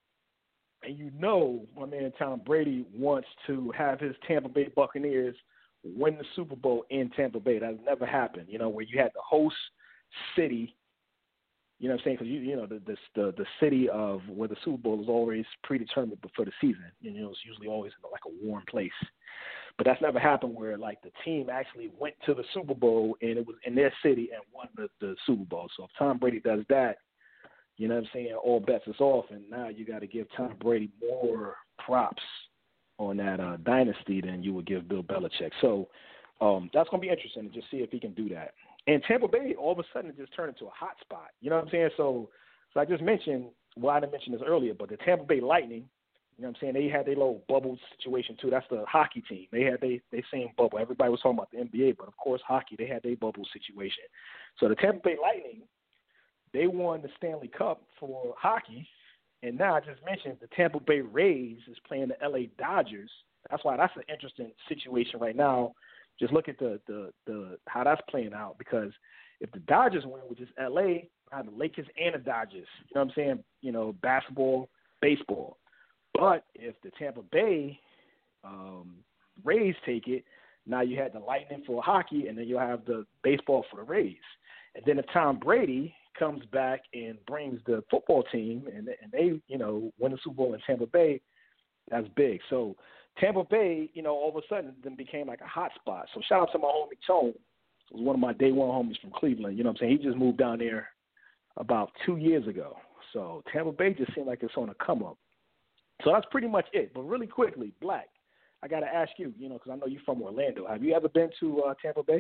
S5: and my man Tom Brady wants to have his Tampa Bay Buccaneers win the Super Bowl in Tampa Bay. That's never happened, where you had the host city. You know what I'm saying? Because, the city of where the Super Bowl is always predetermined before the season. It's usually always in like a warm place. But that's never happened where, like, the team actually went to the Super Bowl and it was in their city and won the Super Bowl. So if Tom Brady does that, you know what I'm saying, all bets is off. And now you got to give Tom Brady more props on that dynasty than you would give Bill Belichick. So that's going to be interesting to just see if he can do that. And Tampa Bay, all of a sudden, it just turned into a hot spot. You know what I'm saying? So I just mentioned, I didn't mention this earlier, but the Tampa Bay Lightning, you know what I'm saying, they had their little bubble situation, too. That's the hockey team. They had their same bubble. Everybody was talking about the NBA, but, of course, hockey, they had their bubble situation. So the Tampa Bay Lightning, they won the Stanley Cup for hockey. And now I just mentioned the Tampa Bay Rays is playing the L.A. Dodgers. That's why that's an interesting situation right now. Just look at the how that's playing out, because if the Dodgers win, which is L.A., I have the Lakers and the Dodgers. You know what I'm saying? Basketball, baseball. But if the Tampa Bay Rays take it, now you had the Lightning for hockey, and then you'll have the baseball for the Rays. And then if Tom Brady comes back and brings the football team and they, win the Super Bowl in Tampa Bay, that's big. So Tampa Bay, all of a sudden then became like a hot spot. So shout out to my homie Tone. He was one of my day one homies from Cleveland. You know what I'm saying? He just moved down there about 2 years ago. So Tampa Bay just seemed like it's on a come up. So that's pretty much it. But really quickly, Black, I got to ask you, because I know you're from Orlando. Have you ever been to Tampa Bay?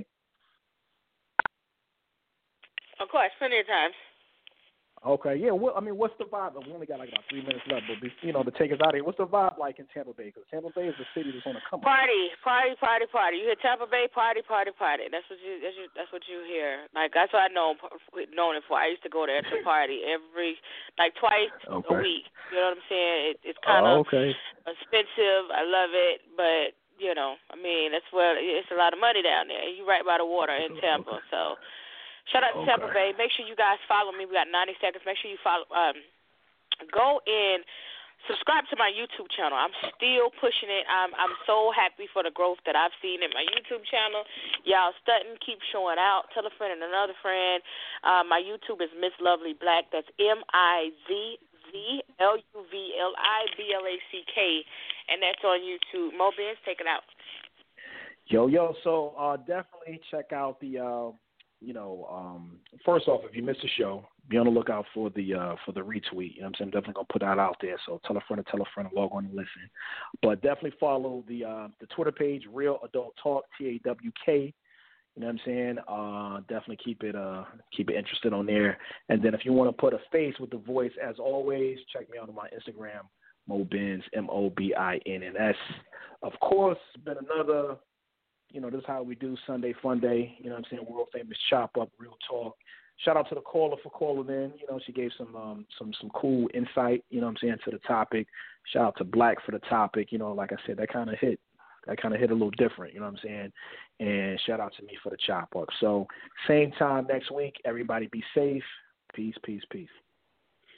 S4: Of course, plenty of times.
S5: Okay, yeah. What's the vibe? We only got like about 3 minutes left, but to take us out of here, what's the vibe like in Tampa Bay? Because Tampa Bay is a city that's on a come up.
S4: Party. You hear Tampa Bay, party. That's what you hear. Like, that's what I known it for. I used to go there to party twice a week. You know what I'm saying? It's kind of expensive. I love it, but that's where it's a lot of money down there. You right by the water in Tampa, so. Shout out to Tampa Bay. Make sure you guys follow me. We got 90 seconds. Make sure you follow. Go and subscribe to my YouTube channel. I'm still pushing it. I'm so happy for the growth that I've seen in my YouTube channel. Y'all stunting. Keep showing out. Tell a friend and another friend. My YouTube is Miss Lovely Black. That's MIZZ LUVLIBLACK, and that's on YouTube. Mo Benz, take it out.
S5: Yo. So definitely check out the. First off, if you missed the show, be on the lookout for the retweet. You know what I'm saying? I'm definitely gonna put that out there. So tell a friend, and log on and listen. But definitely follow the Twitter page, Real Adult Talk, TAWK. You know what I'm saying? Definitely keep it interested on there. And then if you want to put a face with the voice, as always, check me out on my Instagram, Mobins, MOBINNS. Of course, it's been another. This is how we do Sunday Fun Day. You know what I'm saying? World famous Chop Up, Real Talk. Shout out to the caller for calling in. She gave some cool insight, to the topic. Shout out to Black for the topic. Like I said, that kind of hit a little different, you know what I'm saying? And shout out to me for the Chop Up. So same time next week. Everybody be safe. Peace, peace, peace.